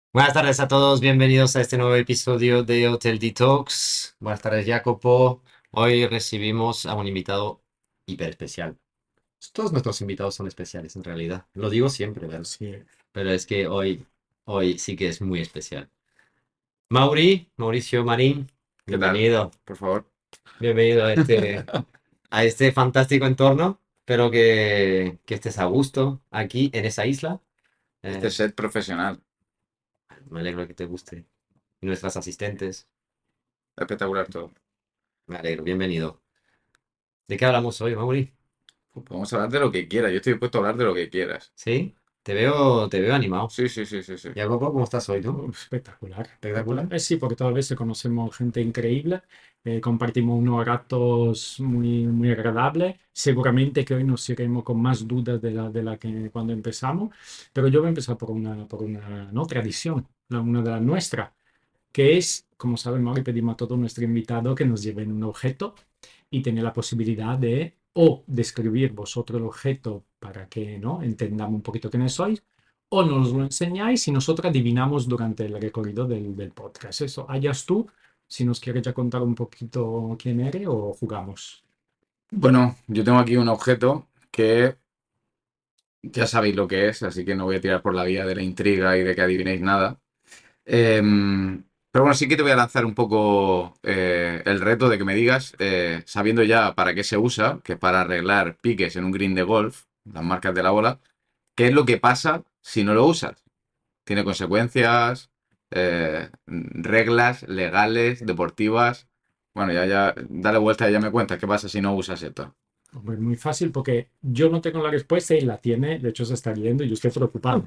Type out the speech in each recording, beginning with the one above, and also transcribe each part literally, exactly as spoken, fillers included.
Buenas tardes a todos, bienvenidos a este nuevo episodio de Hotel Detox. Buenas tardes, Jacopo. Hoy recibimos a un invitado hiper especial. Todos nuestros invitados son especiales en realidad. Lo digo siempre, ¿verdad? Sí, Pero es que hoy, hoy sí que es muy especial. Mauri, Mauricio Marín, ¿Qué tal? bienvenido. Por favor. Bienvenido a este, a este fantástico entorno. Espero que, que estés a gusto aquí en esa isla. Este Eh, set profesional. Me alegro que te guste. Y nuestras asistentes, Espectacular todo. me alegro, bienvenido. ¿De qué hablamos hoy, Mauri? Pues podemos hablar de lo que quieras. Yo estoy dispuesto a hablar de lo que quieras. ¿Sí? Te veo, te veo animado. Sí, sí, sí, sí, sí. Jacopo, ¿cómo estás hoy tú? uf, espectacular, espectacular. ¿Espectacular? Eh, sí, porque todas veces conocemos gente increíble, eh, compartimos unos ratos muy, muy agradables. Seguramente que hoy nos iremos con más dudas de la, de la que cuando empezamos, pero yo voy a empezar por una, por una no, tradición, la- una de las nuestras, que es, como sabemos, le pedimos a todo nuestro invitado que nos lleven un objeto y tener la posibilidad de o describir vosotros el objeto para que no entendamos un poquito quiénes sois, o nos lo enseñáis y nosotros adivinamos durante el recorrido del, del podcast. Eso, hayas tú, si nos quieres ya contar un poquito quién eres o jugamos. Bueno, yo tengo aquí un objeto que ya sabéis lo que es, así que no voy a tirar por la vía de la intriga y de que adivinéis nada. Em, pero bueno, sí que te voy a lanzar un poco eh, el reto de que me digas, eh, sabiendo ya para qué se usa, que es para arreglar piques en un green de golf, las marcas de la bola, ¿qué es lo que pasa si no lo usas? Tiene consecuencias, eh, reglas legales, deportivas. Bueno, ya, ya, dale vuelta y ya me cuentas qué pasa si no usas esto. Hombre, muy fácil porque yo no tengo la respuesta y la tiene, de hecho se está riendo y yo estoy preocupado.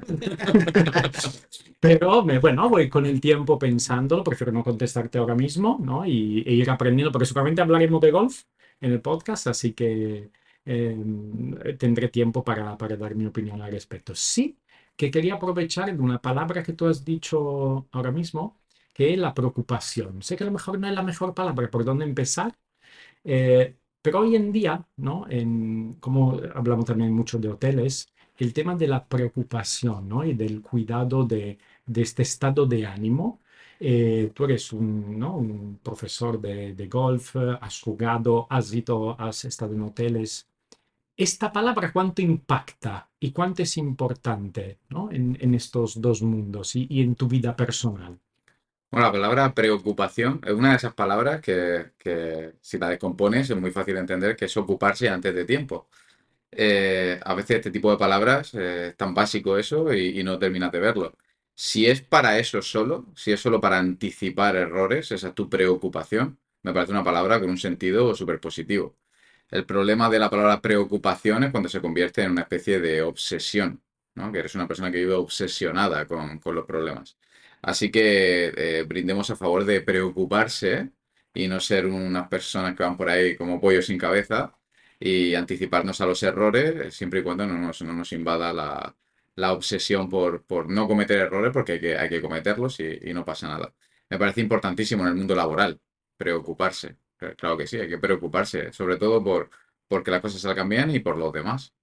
Pero me, bueno, voy con el tiempo pensándolo, prefiero no contestarte ahora mismo, ¿no? Y, e ir aprendiendo, porque seguramente hablaremos de golf en el podcast, así que eh, tendré tiempo para, para dar mi opinión al respecto. Sí, que quería aprovechar de una palabra que tú has dicho ahora mismo, que es la preocupación. Sé que a lo mejor no es la mejor palabra por dónde empezar, eh, pero hoy en día, ¿no? En, como hablamos también mucho de hoteles, el tema de la preocupación, ¿no? Y del cuidado de, de este estado de ánimo. Eh, tú eres un, ¿no? un profesor de, de golf, eh, has jugado, has ido, has estado en hoteles. ¿Esta palabra cuánto impacta y cuánto es importante, ¿no? en, en estos dos mundos y, y en tu vida personal? Bueno, la palabra preocupación es una de esas palabras que, que si la descompones es muy fácil de entender que es ocuparse antes de tiempo. Eh, a veces este tipo de palabras eh, es tan básico eso y, y no terminas de verlo. Si es para eso solo, si es solo para anticipar errores, esa es tu preocupación, me parece una palabra con un sentido súper positivo. El problema de la palabra preocupación es cuando se convierte en una especie de obsesión, ¿no? Que eres una persona que vive obsesionada con, con los problemas. Así que eh, brindemos a favor de preocuparse y no ser unas personas que van por ahí como pollo sin cabeza y anticiparnos a los errores, eh, siempre y cuando no nos, no nos invada la, la obsesión por, por no cometer errores, porque hay que, hay que cometerlos y, y no pasa nada. Me parece importantísimo en el mundo laboral preocuparse. Eh, Claro que sí, hay que preocuparse, sobre todo por porque las cosas salgan bien y por los demás.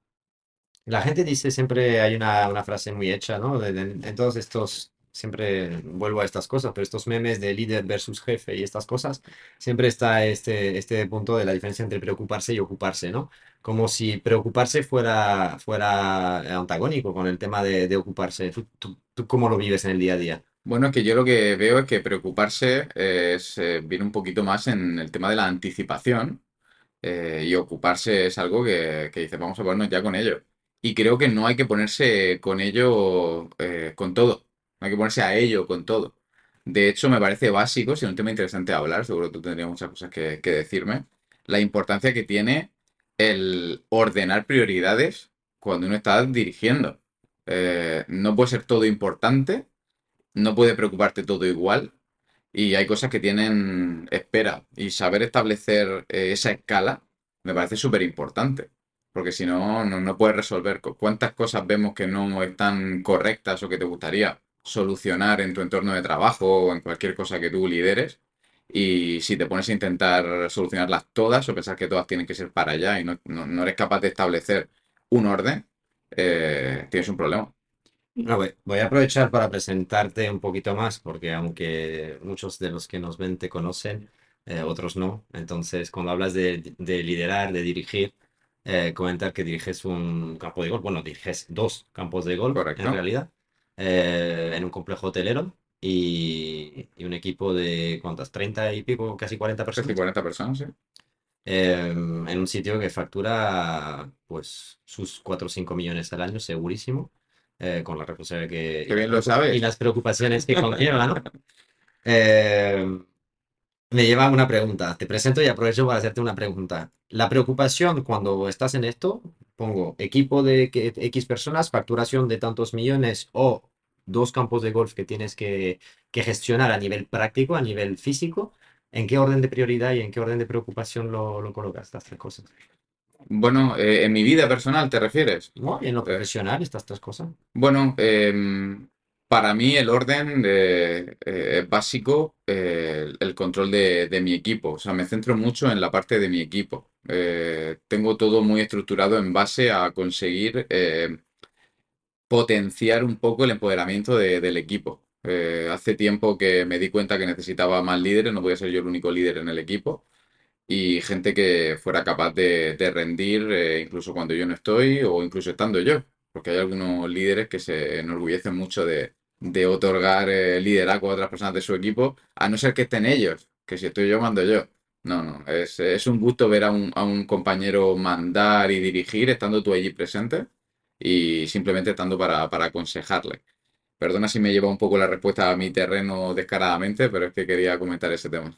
La gente dice siempre, hay una, una frase muy hecha, ¿no? De- de- en todos estos, siempre vuelvo a estas cosas, pero estos memes de líder versus jefe y estas cosas, siempre está este, este punto de la diferencia entre preocuparse y ocuparse, ¿no? Como si preocuparse fuera, fuera antagónico con el tema de, de ocuparse. ¿Tú, tú, tú cómo lo vives en el día a día? Bueno, es que yo lo que veo es que preocuparse eh, es, eh, viene un poquito más en el tema de la anticipación. Eh, y ocuparse es algo que, que dice, vamos a ponernos ya con ello. Y creo que no hay que ponerse con ello eh, con todo. No hay que ponerse a ello con todo. De hecho, me parece básico, si es un tema interesante de hablar, seguro que tú tendrías muchas cosas que, que decirme, la importancia que tiene el ordenar prioridades cuando uno está dirigiendo. Eh, no puede ser todo importante, no puede preocuparte todo igual, y hay cosas que tienen espera. Y saber establecer eh, esa escala me parece súper importante. Porque si no, no, no puedes resolver. cu- ¿Cuántas cosas vemos que no están correctas o que te gustaría solucionar en tu entorno de trabajo o en cualquier cosa que tú lideres? Y si te pones a intentar solucionarlas todas o pensar que todas tienen que ser para allá y no, no- no eres capaz de establecer un orden, eh, tienes un problema. No, voy, voy a aprovechar para presentarte un poquito más, porque aunque muchos de los que nos ven te conocen, eh, otros no. Entonces, cuando hablas de, de liderar, de dirigir, eh, comentar que diriges un campo de golf, bueno, diriges dos campos de golf en Correcto. realidad, eh, en un complejo hotelero y, y un equipo de, ¿cuántas? Treinta y pico, casi cuarenta Casi personas. cuarenta personas, sí. Eh, en un sitio que factura pues sus cuatro o cinco millones al año, segurísimo, eh, con la responsabilidad que, y, Qué las bien lo preocup- y sabes. las preocupaciones que conlleva, ¿no? Eh, Me lleva a una pregunta. Te presento y aprovecho para hacerte una pregunta. La preocupación cuando estás en esto, pongo equipo de que- X personas, facturación de tantos millones o dos campos de golf que tienes que, que gestionar a nivel práctico, a nivel físico. ¿En qué orden de prioridad y en qué orden de preocupación lo, lo colocas estas tres cosas? Bueno, eh, en mi vida personal, ¿te refieres? ¿No? Y en lo Eh, profesional, estas tres cosas. bueno, em, para mí el orden eh, eh, es básico, eh, el el control de, de mi equipo. O sea, me centro mucho en la parte de mi equipo. Eh, tengo todo muy estructurado en base a conseguir eh, potenciar un poco el empoderamiento de- del equipo. Eh, hace tiempo que me di cuenta que necesitaba más líderes, no podía ser yo el único líder en el equipo, y gente que fuera capaz de, de rendir eh, incluso cuando yo no estoy o incluso estando yo, porque hay algunos líderes que se enorgullecen mucho de, de otorgar eh, liderazgo a otras personas de su equipo, a no ser que estén ellos, que si estoy yo, mando yo. No, no, es, es un gusto ver a un, a un compañero mandar y dirigir estando tú allí presente y simplemente estando para, para aconsejarle. Perdona si me lleva un poco la respuesta a mi terreno descaradamente, pero es que quería comentar ese tema.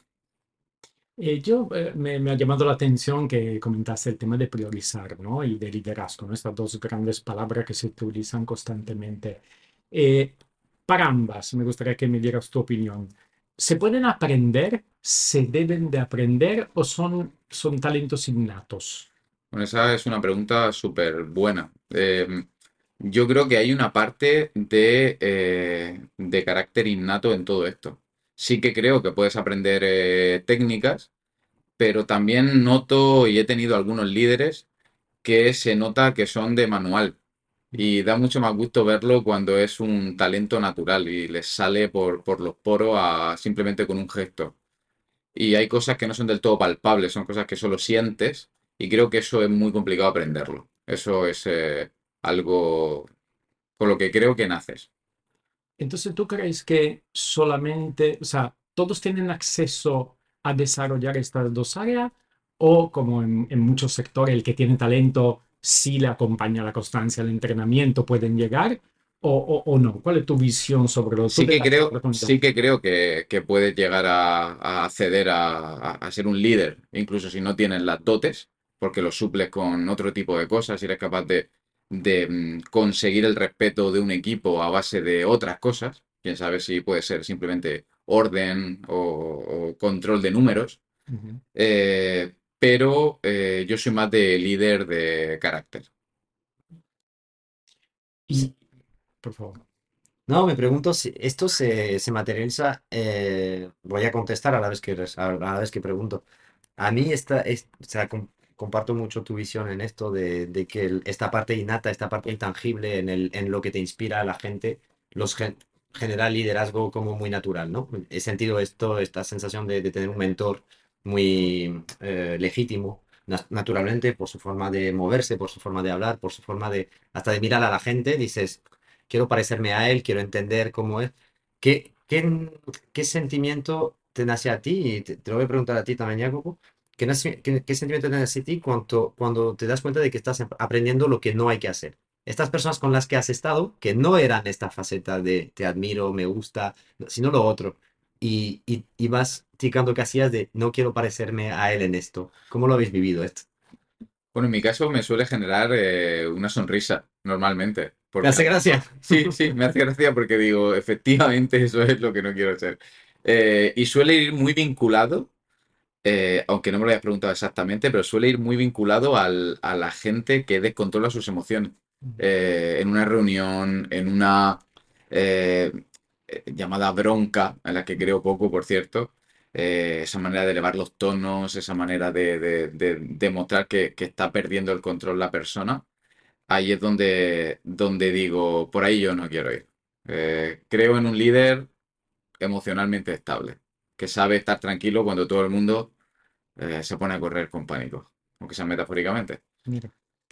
Eh, yo eh, me, me ha llamado la atención que comentaste el tema de priorizar, ¿no? Y de liderazgo, ¿no? Estas dos grandes palabras que se utilizan constantemente. Eh, para ambas, me gustaría que me dieras tu opinión. ¿Se pueden aprender? ¿Se deben de aprender o son, son talentos innatos? Bueno, esa es una pregunta súper buena. Eh, yo creo que hay una parte de, eh, de carácter innato en todo esto. Sí que creo que puedes aprender eh, técnicas, pero también noto y he tenido algunos líderes que se nota que son de manual. Y da mucho más gusto verlo cuando es un talento natural y les sale por, por los poros a, simplemente con un gesto. Y hay cosas que no son del todo palpables, son cosas que solo sientes y creo que eso es muy complicado aprenderlo. Eso es eh, algo con lo que creo que naces. Entonces, ¿tú crees que solamente, o sea, todos tienen acceso a desarrollar estas dos áreas o como en, en muchos sectores, el que tiene talento sí le acompaña la constancia, el entrenamiento, pueden llegar o, o, o no? ¿Cuál es tu visión sobre lo? Tú Sí te que das esta creo, oportunidad. sí que creo que, que puedes llegar a, a acceder a, a- a ser un líder, incluso si no tienes las dotes, porque lo suples con otro tipo de cosas y eres capaz de, de mm, conseguir el respeto de un equipo a base de otras cosas. Quién sabe si puede ser simplemente orden o, o control de números. Ujú. Eh, pero eh, yo soy más de líder de carácter. Y, por favor. No, me pregunto si esto se, se materializa. Eh, voy a contestar a la vez que, res- a la vez que pregunto. A mí esta, es, o sea, com- comparto mucho tu visión en esto de, de que el- esta parte innata, esta parte intangible en, el, en lo que te inspira a la gente, los gen- genera liderazgo como muy natural, ¿no? He sentido esto, esta sensación de, de tener un mentor muy eh, legítimo, na- naturalmente, por su forma de moverse, por su forma de hablar, por su forma de, hasta de mirar a la gente, dices, quiero parecerme a él, quiero entender cómo es. ¿Qué, qué, qué sentimiento te nace a ti? Y te, te lo voy a preguntar a ti también, Jacobo. ¿Qué, nace- qué- qué sentimiento te nace a ti cuando, cuando te das cuenta de que estás ap- aprendiendo lo que no hay que hacer? Estas personas con las que has estado, que no eran esta faceta de te admiro, me gusta, sino lo otro. Y, y, y vas ticando casillas de no quiero parecerme a él en esto. ¿Cómo lo habéis vivido esto? Bueno, en mi caso me suele generar eh, una sonrisa normalmente, ¿Te porque hace gracia? sí, sí, me hace gracia porque digo, efectivamente eso es lo que no quiero ser. Eh, y suele ir muy vinculado, eh, aunque no me lo hayas preguntado exactamente, pero suele ir muy vinculado al- a la gente que descontrola sus emociones. Eh, en una reunión, en una eh, eh, llamada bronca, en la que creo poco, por cierto, eh, esa manera de elevar los tonos, esa manera de, de- de demostrar que, que está perdiendo el control la persona ahí es donde, donde digo, por ahí yo no quiero ir. Eh, creo en un líder emocionalmente estable, que sabe estar tranquilo cuando todo el mundo eh, se pone a correr con pánico, aunque sea metafóricamente. Mira.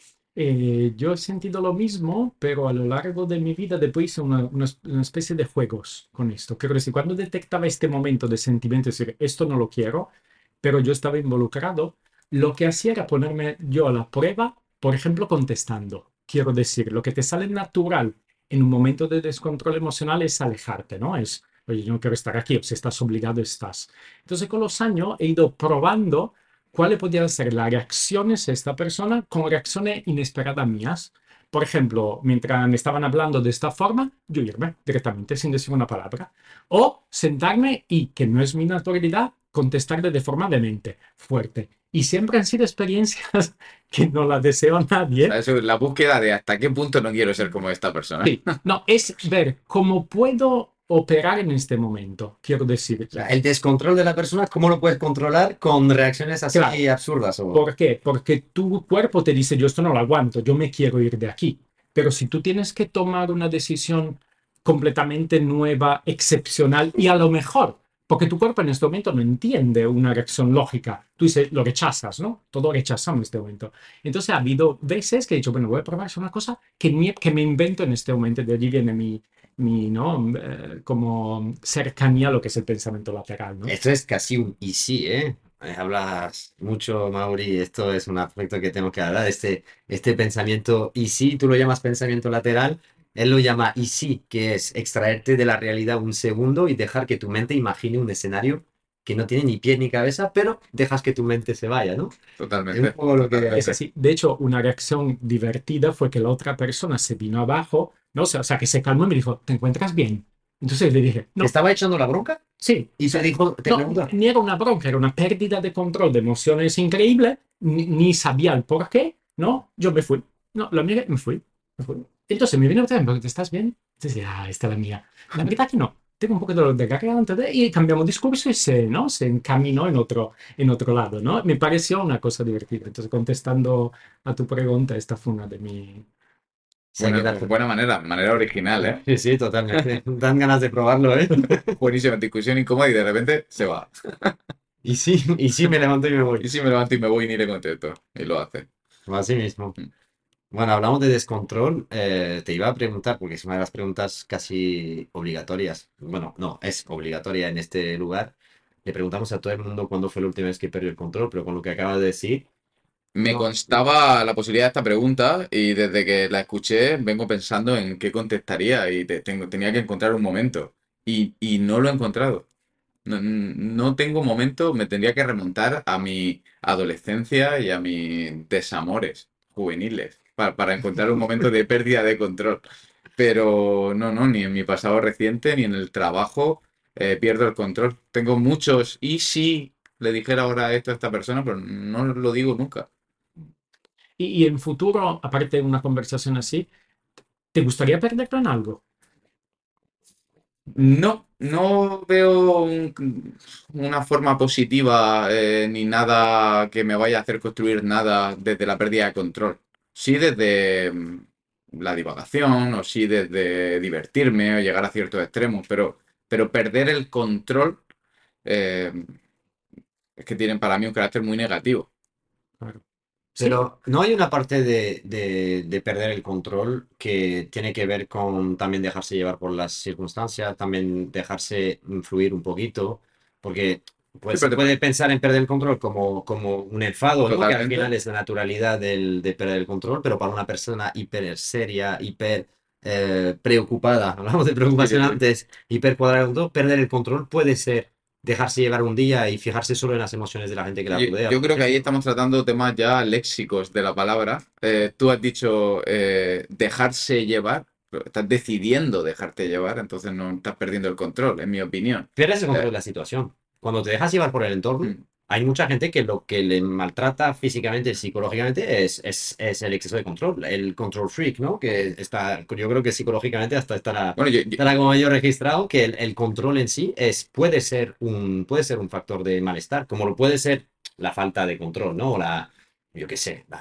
Eh, yo he sentido lo mismo, pero a lo largo de mi vida después hice una, una es- una especie de juegos con esto. Quiero decir, cuando detectaba este momento de sentimiento, es decir, esto no lo quiero, pero yo estaba involucrado, lo que hacía era ponerme yo a la prueba, por ejemplo, contestando. Quiero decir, lo que te sale natural en un momento de descontrol emocional es alejarte, ¿no? Es, oye, yo no quiero estar aquí, o si estás obligado, estás. Entonces, con los años he ido probando cuáles podían ser las reacciones de esta persona con reacciones inesperadas mías. Por ejemplo, mientras me estaban hablando de esta forma, yo irme directamente sin decir una palabra. O sentarme y, que no es mi naturalidad, contestarle de forma demente, fuerte. Y siempre han sido experiencias que no las deseo a O sea, nadie. eso, la búsqueda de hasta qué punto no quiero ser como esta persona. Sí, no, es ver cómo puedo operar en este momento, quiero decir. O sea, el descontrol de la persona, ¿cómo lo puedes controlar con reacciones Claro, así absurdas? O... ¿por qué? Porque tu cuerpo te dice, yo esto no lo aguanto, yo me quiero ir de aquí. Pero si tú tienes que tomar una decisión completamente nueva, excepcional y a lo mejor, porque tu cuerpo en este momento no entiende una reacción lógica, tú dices, lo rechazas, ¿no? Todo rechazamos en este momento. Entonces ha habido veces que he dicho, bueno, voy a probar hacer una cosa que, me- que me invento en este momento, de allí viene mi, mi ¿no? Eh, como cercanía a lo que es el pensamiento lateral, ¿no? Esto es casi un y sí, ¿eh? Eh, Hablas mucho, Mauri, esto es un aspecto que tengo que hablar, este, este pensamiento y sí, tú lo llamas pensamiento lateral, él lo llama y sí, que es extraerte de la realidad un segundo y dejar que tu mente imagine un escenario que no tiene ni pie ni cabeza, pero dejas que tu mente se vaya, ¿no? Es un Totalmente, poco lo Es que... totalmente. así. De hecho, una reacción divertida fue que la otra persona se vino abajo, ¿no? O sea, o sea, que se calmó y me dijo, ¿te encuentras bien? Entonces le dije, ¿Te no, estaba echando la bronca? sí. O Y te sea, dijo, te no, preguntó, ni era una bronca, era una pérdida de control de emociones increíble, ni, ni sabía el por qué, ¿no? Yo me fui. No, la miré, me fui. Me fui. Entonces me vino otra vez, ¿pero te estás bien? Entonces, ah, esta es la mía. La verdad que no. Tengo un poco de dolor de garganta de- y cambiamos discurso y se, ¿no? Se encaminó en otro, en otro lado, ¿no? Me pareció una cosa divertida. Entonces, contestando a tu pregunta, esta fue una de mis... se Buena, queda... buena manera, manera original, ¿eh? Sí, sí, totalmente. Dan ganas de probarlo, ¿eh? Buenísima, discusión incómoda y de repente se va. Y sí, y sí me levanto y me voy. Y si me levanto y me voy y ni le contesto. Y lo hace. Así mismo. Mm. Bueno, hablamos de descontrol. Eh, te iba a preguntar, porque es una de las preguntas casi obligatorias. Bueno, no, es obligatoria en este lugar. Le preguntamos a todo el mundo cuándo fue la última vez que perdió el control, pero con lo que acabas de decir, Me no. constaba la posibilidad de esta pregunta y desde que la escuché vengo pensando en qué contestaría y te- tengo, tenía que encontrar un momento. Y, y no lo he encontrado. No, no tengo momento, me tendría que remontar a mi adolescencia y a mis desamores juveniles para, para encontrar un momento de pérdida de control. Pero no, no, ni en mi pasado reciente ni en el trabajo eh, pierdo el control. Tengo muchos y si le dijera ahora esto a esta persona, pero no lo digo nunca. Y, y en futuro, aparte de una conversación así, ¿te gustaría perderlo en algo? No, no veo un- una forma positiva eh, ni nada que me vaya a hacer construir nada desde la pérdida de control. Sí desde mm, la divagación o sí desde divertirme o llegar a ciertos extremos, pero, pero perder el control eh, es que tienen para mí un carácter muy negativo. Claro. Sí, Pero no hay una parte de, de- de perder el control que tiene que ver con también dejarse llevar por las circunstancias, también dejarse influir un poquito, porque Sí, pues se pero te- puede pensar en perder el control como, como un enfado, ¿no? Que al final totalmente. es la naturalidad del, de perder el control, pero para una persona hiper seria, hiper eh, preocupada, hablamos de Sí, sí, preocupación sí. antes, hiper cuadrada con todo, perder el control puede ser dejarse llevar un día y fijarse solo en las emociones de la gente que la Yo, rodea, yo por creo que ahí ejemplo. estamos tratando temas ya léxicos de la palabra. Eh, tú has dicho eh, dejarse llevar, pero estás decidiendo dejarte llevar, entonces no estás perdiendo el control, en mi opinión. Pierdes el control Eh, de la situación. Cuando te dejas llevar por el entorno, mm, hay mucha gente que lo que le maltrata físicamente, psicológicamente, es, es, es el exceso de control, el control freak, ¿no? Que está, yo creo que psicológicamente hasta estará, bueno, yo, yo- estará como medio registrado que el, el control en sí es, puede ser un, puede ser un factor de malestar, como lo puede ser la falta de control, ¿no? O la, yo qué sé, la,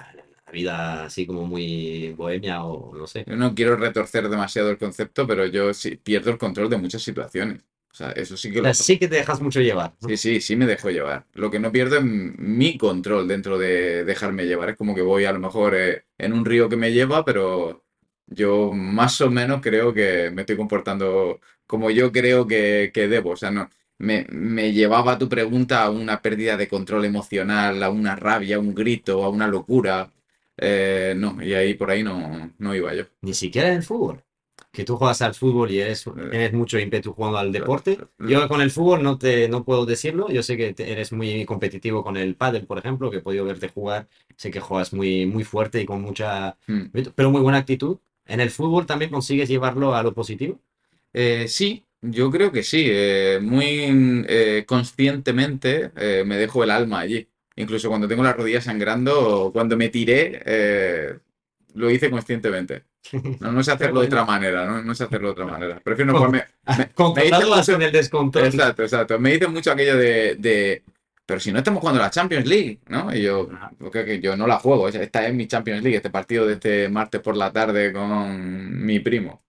la vida así como muy bohemia o no sé. Yo no quiero retorcer demasiado el concepto, pero yo sí pierdo el control de muchas situaciones. O sea, eso sí que O sea, lo... sí que te dejas mucho llevar, Sí, ¿no? sí, sí me dejo llevar. Lo que no pierdo es mi control dentro de dejarme llevar. Es como que voy a lo mejor eh, en un río que me lleva, pero yo más o menos creo que me estoy comportando como yo creo que, que debo. O sea, no, me, me llevaba tu pregunta a una pérdida de control emocional, a una rabia, a un grito, a una locura. Eh, no, y ahí por ahí no, no iba yo. Ni siquiera en el fútbol. Que tú juegas al fútbol y eres, Eh, tienes mucho ímpetu jugando al lo- deporte. lo- Yo con el fútbol no te, no puedo decirlo. Yo sé que te- eres muy competitivo con el pádel, por ejemplo, que he podido verte jugar. Sé que juegas muy, muy fuerte y con mucha, mm. pero muy buena actitud. En el fútbol también consigues llevarlo a lo positivo. Eh, sí, yo creo que sí. Eh, muy eh, conscientemente eh, me dejo el alma allí. Incluso cuando tengo las rodillas sangrando, cuando me tiré, eh, lo hice conscientemente. No, no sé Qué hacerlo de otra bueno. manera, no, no sé hacerlo de otra manera. Prefiero no Con- jugarme. Me, me dice Controlado hasta mucho. en el descontrol. Exacto, exacto. Me dice mucho aquello de, de, pero si no estamos jugando la Champions League, ¿no? Y yo, porque que yo no la juego. Esta es mi Champions League, este partido de este martes por la tarde con mi primo.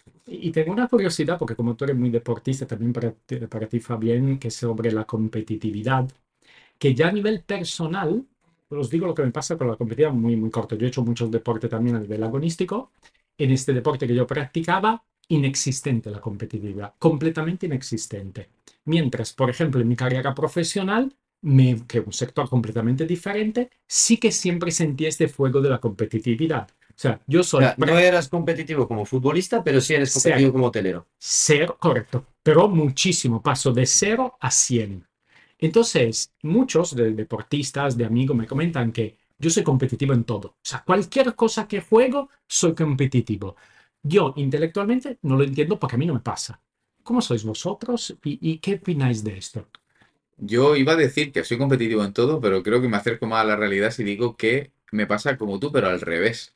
Y tengo una curiosidad, porque como tú eres muy deportista, también para ti, para ti Fabián, que es sobre la competitividad, que ya a nivel personal, os digo lo que me pasa con la competitividad muy, muy corto. Yo he hecho muchos deportes también a nivel agonístico. En este deporte que yo practicaba, inexistente la competitividad, completamente inexistente. Mientras, por ejemplo, en mi carrera profesional, me, que es un sector completamente diferente, sí que siempre sentí este fuego de la competitividad. O sea, yo O soy sea, no eras competitivo como futbolista, pero sí eres competitivo cero, como hotelero. cero, correcto, pero muchísimo, paso de cero a cien. Entonces, muchos de deportistas, de amigos me comentan que yo soy competitivo en todo. O sea, cualquier cosa que juego, soy competitivo. Yo intelectualmente no lo entiendo porque a mí no me pasa. ¿Cómo sois vosotros y, y qué opináis de esto? Yo iba a decir que soy competitivo en todo, pero creo que me acerco más a la realidad si digo que me pasa como tú, pero al revés.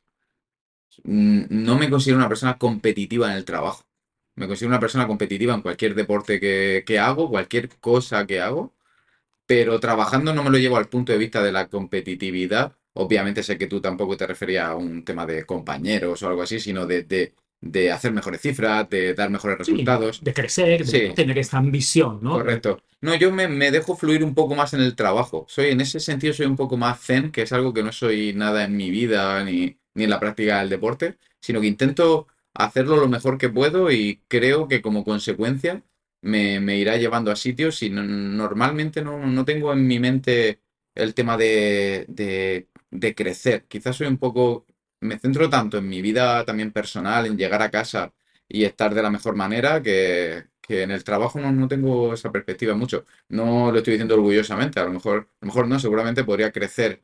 Mm, No me considero una persona competitiva en el trabajo. Me considero una persona competitiva en cualquier deporte que, que hago, cualquier cosa que hago, pero trabajando no me lo llevo al punto de vista de la competitividad. Obviamente sé que tú tampoco te referías a un tema de compañeros o algo así, sino de, de, de hacer mejores cifras, de dar mejores Sí, resultados. de crecer, de Sí, tener esta ambición, ¿no? De- correcto. No, yo me, me dejo fluir un poco más en el trabajo. Soy, en ese sentido, soy un poco más zen, que es algo que no soy nada en mi vida ni, ni en la práctica del deporte, sino que intento hacerlo lo mejor que puedo y creo que como consecuencia me, me irá llevando a sitios y no- normalmente no, no tengo en mi mente el tema de, de, de crecer. Quizás soy un poco, me centro tanto en mi vida también personal, en llegar a casa y estar de la mejor manera que, que en el trabajo no, no tengo esa perspectiva mucho. No lo estoy diciendo orgullosamente, a lo mejor, a lo mejor no, seguramente podría crecer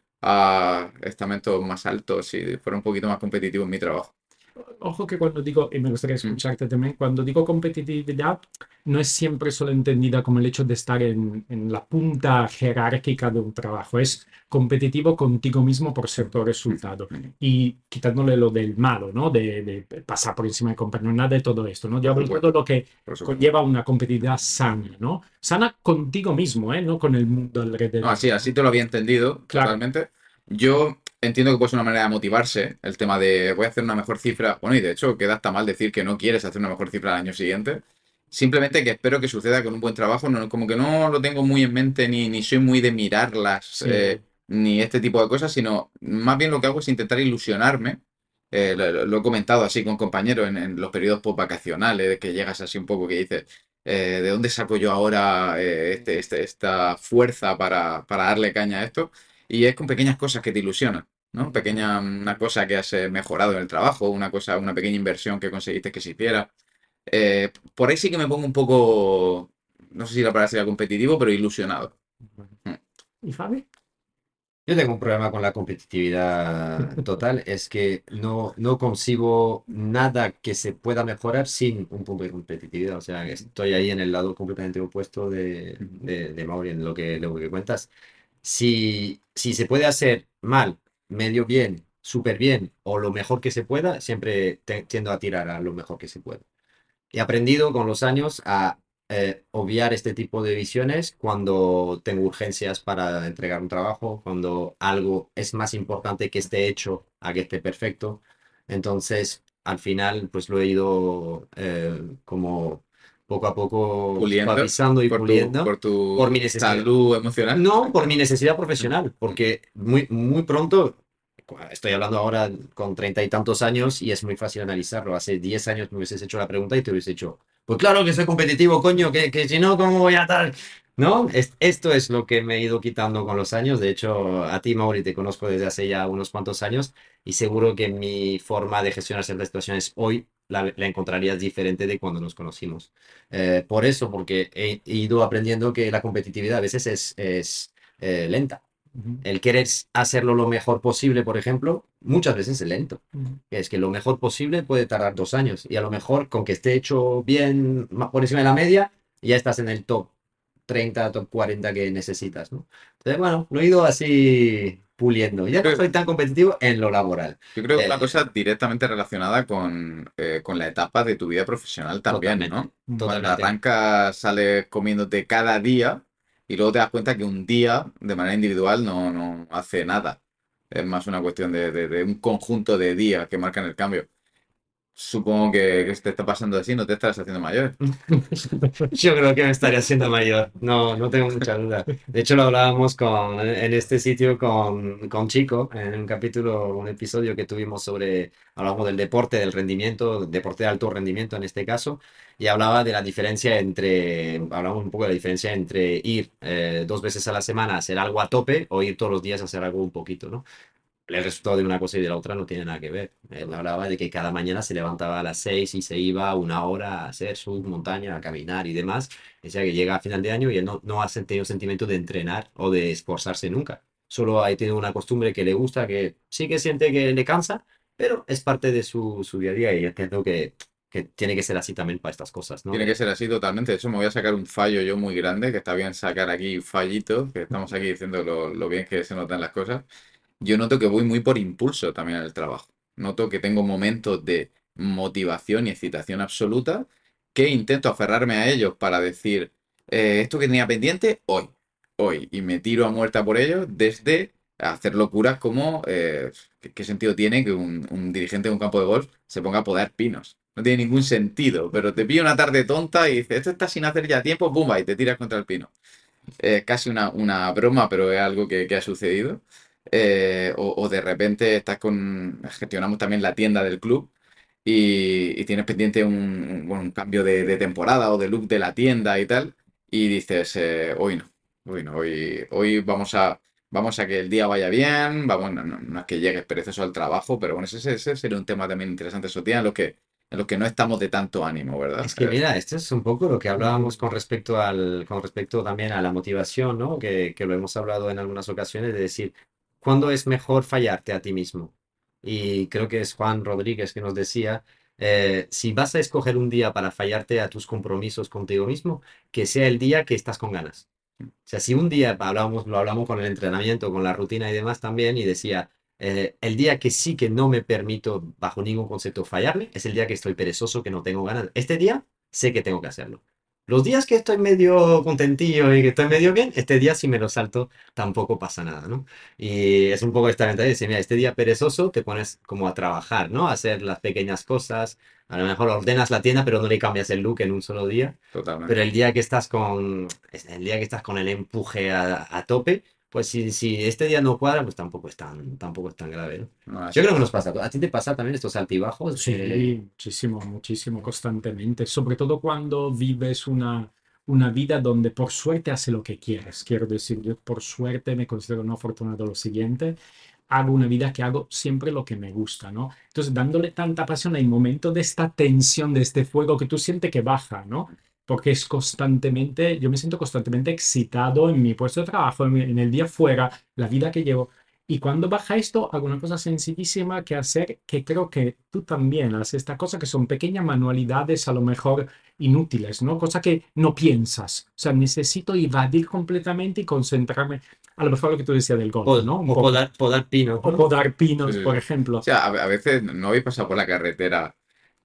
a estamentos más altos si fuera un poquito más competitivo en mi trabajo. Ojo que cuando digo, y me gustaría Mm, escucharte también, cuando digo competitividad, no es siempre solo entendida como el hecho de estar en, en la punta jerárquica de un trabajo, es competitivo contigo mismo por cierto mm, resultado. mm, Y quitándole lo del malo, ¿no? De, de pasar por encima de compañeros, nada de todo esto, ¿no? Yo por hablo de supuesto, todo lo que por supuesto. conlleva una competitividad sana, ¿no? Sana contigo mismo, ¿eh? No con el mundo No, alrededor, así, así ¿no? te lo había entendido Claro, totalmente. Yo entiendo que puede ser una manera de motivarse, el tema de voy a hacer una mejor cifra. Bueno, y de hecho queda hasta mal decir que no quieres hacer una mejor cifra al año siguiente. Simplemente que espero que suceda con un buen trabajo. No, como que no lo tengo muy en mente, ni, ni soy muy de mirarlas, sí, eh, ni este tipo de cosas, sino más bien lo que hago es intentar ilusionarme. Eh, lo, lo- lo he comentado así con compañeros en, en los periodos post-vacacionales, que llegas así un poco que dices, eh, ¿de dónde saco yo ahora eh, este, este- esta fuerza para, para darle caña a esto? Y es con pequeñas cosas que te ilusionan, ¿no? Pequeña, una cosa que has eh, mejorado en el trabajo, una cosa, una pequeña inversión que conseguiste que se hiciera. Eh, por ahí sí que me pongo un poco, no sé si la palabra sería competitivo, pero ilusionado. Mm. ¿y Fabi? Yo tengo un problema con la competitividad total, es que no, no concibo nada que se pueda mejorar sin un punto de competitividad. O sea, estoy ahí en el lado completamente opuesto de, de, de Mauri en lo que, lo que cuentas. Si, si se puede hacer mal, medio bien, súper bien o lo mejor que se pueda, siempre te- tiendo a tirar a lo mejor que se pueda. He aprendido con los años a eh, obviar este tipo de visiones cuando tengo urgencias para entregar un trabajo, cuando algo es más importante que esté hecho a que esté perfecto. Entonces, al final, pues lo he ido eh, como poco a poco Puliendo suavizando y por tu, puliendo por por tu mi necesidad. salud emocional. No, por mi necesidad profesional, porque muy, muy pronto, estoy hablando ahora con treinta y tantos años y es muy fácil analizarlo. Hace diez años me hubieses hecho la pregunta y te hubiese dicho, pues claro que soy competitivo, coño, que, que si no, ¿cómo voy a tal? ¿No? Es- esto es lo que me he ido quitando con los años. De hecho, a ti, Mauri, te conozco desde hace ya unos cuantos años y seguro que mi forma de gestionar ciertas situaciones hoy la, la encontrarías diferente de cuando nos conocimos. Eh, por eso, porque he, he ido aprendiendo que la competitividad a veces es, es eh, lenta. Ujú, El querer hacerlo lo mejor posible, por ejemplo, muchas veces es lento. ujú, Es que lo mejor posible puede tardar dos años y a lo mejor con que esté hecho bien ma- por encima de la media, ya estás en el top treinta, top cuarenta que necesitas, ¿no? Entonces, bueno, lo he ido así puliendo. Yo Ya no creo, soy tan competitivo en lo laboral. yo creo que es una Eh, cosa directamente relacionada con, eh, con la etapa de tu vida profesional también, totalmente, ¿no? ujú. Cuando totalmente. arrancas, sales comiéndote cada día y luego te das cuenta que un día de manera individual no, no hace nada. Es más una cuestión de, de- de un conjunto de días que marcan el cambio. Supongo que, que te está pasando así, no te estás haciendo mayor. Yo creo que me estaría haciendo mayor, no, no tengo mucha duda. De hecho, lo hablábamos con, en este sitio con, con Chico, en un capítulo, un episodio que tuvimos sobre, hablamos del deporte, del rendimiento, deporte de alto rendimiento en este caso, y hablaba de la diferencia entre, hablamos un poco de la diferencia entre ir eh, dos veces a la semana a hacer algo a tope o ir todos los días a hacer algo un poquito, ¿no? El resultado de una cosa y de la otra no tiene nada que ver. Él hablaba de que cada mañana se levantaba a las seis y se iba una hora a hacer su montaña, a caminar y demás. Decía que llega a final de año y él no, no ha tenido sentimiento de entrenar o de esforzarse nunca. Solo ha tenido una costumbre que le gusta, que sí que siente que le cansa, pero es parte de su, su día a día y entiendo que, que tiene que ser así también para estas cosas, ¿no? Tiene que De, ser así totalmente. De hecho, me voy a sacar un fallo yo muy grande, que está bien sacar aquí fallitos, que estamos aquí diciendo lo, lo bien que se notan las cosas. Yo noto que voy muy por impulso también al trabajo. Noto que tengo momentos de motivación y excitación absoluta que intento aferrarme a ellos para decir, eh, esto que tenía pendiente, hoy, hoy. Y me tiro a muerta por ello desde hacer locuras como, eh, ¿qué, qué sentido tiene que un, un dirigente de un campo de golf se ponga a podar pinos? No tiene ningún sentido, pero te pilla una tarde tonta y dices, esto está sin hacer ya tiempo, ¡pumba! Y te tiras contra el pino. Es casi una, una broma, pero es algo que, que ha sucedido. Eh, o, o de repente estás con. Gestionamos también la tienda del club y, y tienes pendiente un, un- bueno, un cambio de, de temporada o de look de la tienda y tal. Y dices, eh, hoy no, hoy no, hoy, hoy vamos a, vamos a que el día vaya bien. Vamos, no, no- no es que llegues perezoso al trabajo, pero bueno, ese, ese sería un tema también interesante esos días en los que, en los que no estamos de tanto ánimo, ¿verdad? Es que Eh, mira, esto es un poco lo que hablábamos Ujú. con respecto al, con respecto también a la motivación, ¿no? Que, que lo hemos hablado en algunas ocasiones de decir, ¿cuándo es mejor fallarte a ti mismo? Y creo que es Juan Rodríguez que nos decía, eh, si vas a escoger un día para fallarte a tus compromisos contigo mismo, que sea el día que estás con ganas. O sea, si un día hablábamos, lo hablamos con el entrenamiento, con la rutina y demás también, y decía, eh, el día que sí que no me permito bajo ningún concepto fallarme, es el día que estoy perezoso, que no tengo ganas. Este día sé que tengo que hacerlo. Los días que estoy medio contentillo y que estoy medio bien, este día si me lo salto tampoco pasa nada, ¿no? Y es un poco esta mentalidad de decir, mira, este día perezoso te pones como a trabajar, ¿no? A hacer las pequeñas cosas. A lo mejor ordenas la tienda, pero no le cambias el look en un solo día. Pero Totalmente. el día que estás con, el día que estás con el empuje a, a tope, pues si, si este día no cuadra, pues tampoco es tan, tampoco es tan grave, ¿no? No, Yo así creo que es. nos pasa. ¿A ti te pasa también estos altibajos de... Sí, muchísimo, muchísimo, constantemente. Sobre todo cuando vives una, una vida donde por suerte hace lo que quieres. Quiero decir, yo por suerte me considero no afortunado lo siguiente. Hago una vida que hago siempre lo que me gusta, ¿no? Entonces, dándole tanta pasión, hay momentos de esta tensión, de este fuego que tú sientes que baja, ¿no? Porque es constantemente, yo me siento constantemente excitado en mi puesto de trabajo, en, mi- en el día fuera, la vida que llevo. Y cuando baja esto, hago una cosa sencillísima que hacer, que creo que tú también haces esta cosa, que son pequeñas manualidades a lo mejor inútiles, ¿no? Cosa que no piensas. O sea, necesito evadir completamente y concentrarme. A lo mejor lo que tú decías del golf, O, ¿no? Un o poco. podar, podar pinos, O ¿no? podar Sí, pinos, sí, por sí. O ejemplo. sea, a, a veces no habéis pasado por la carretera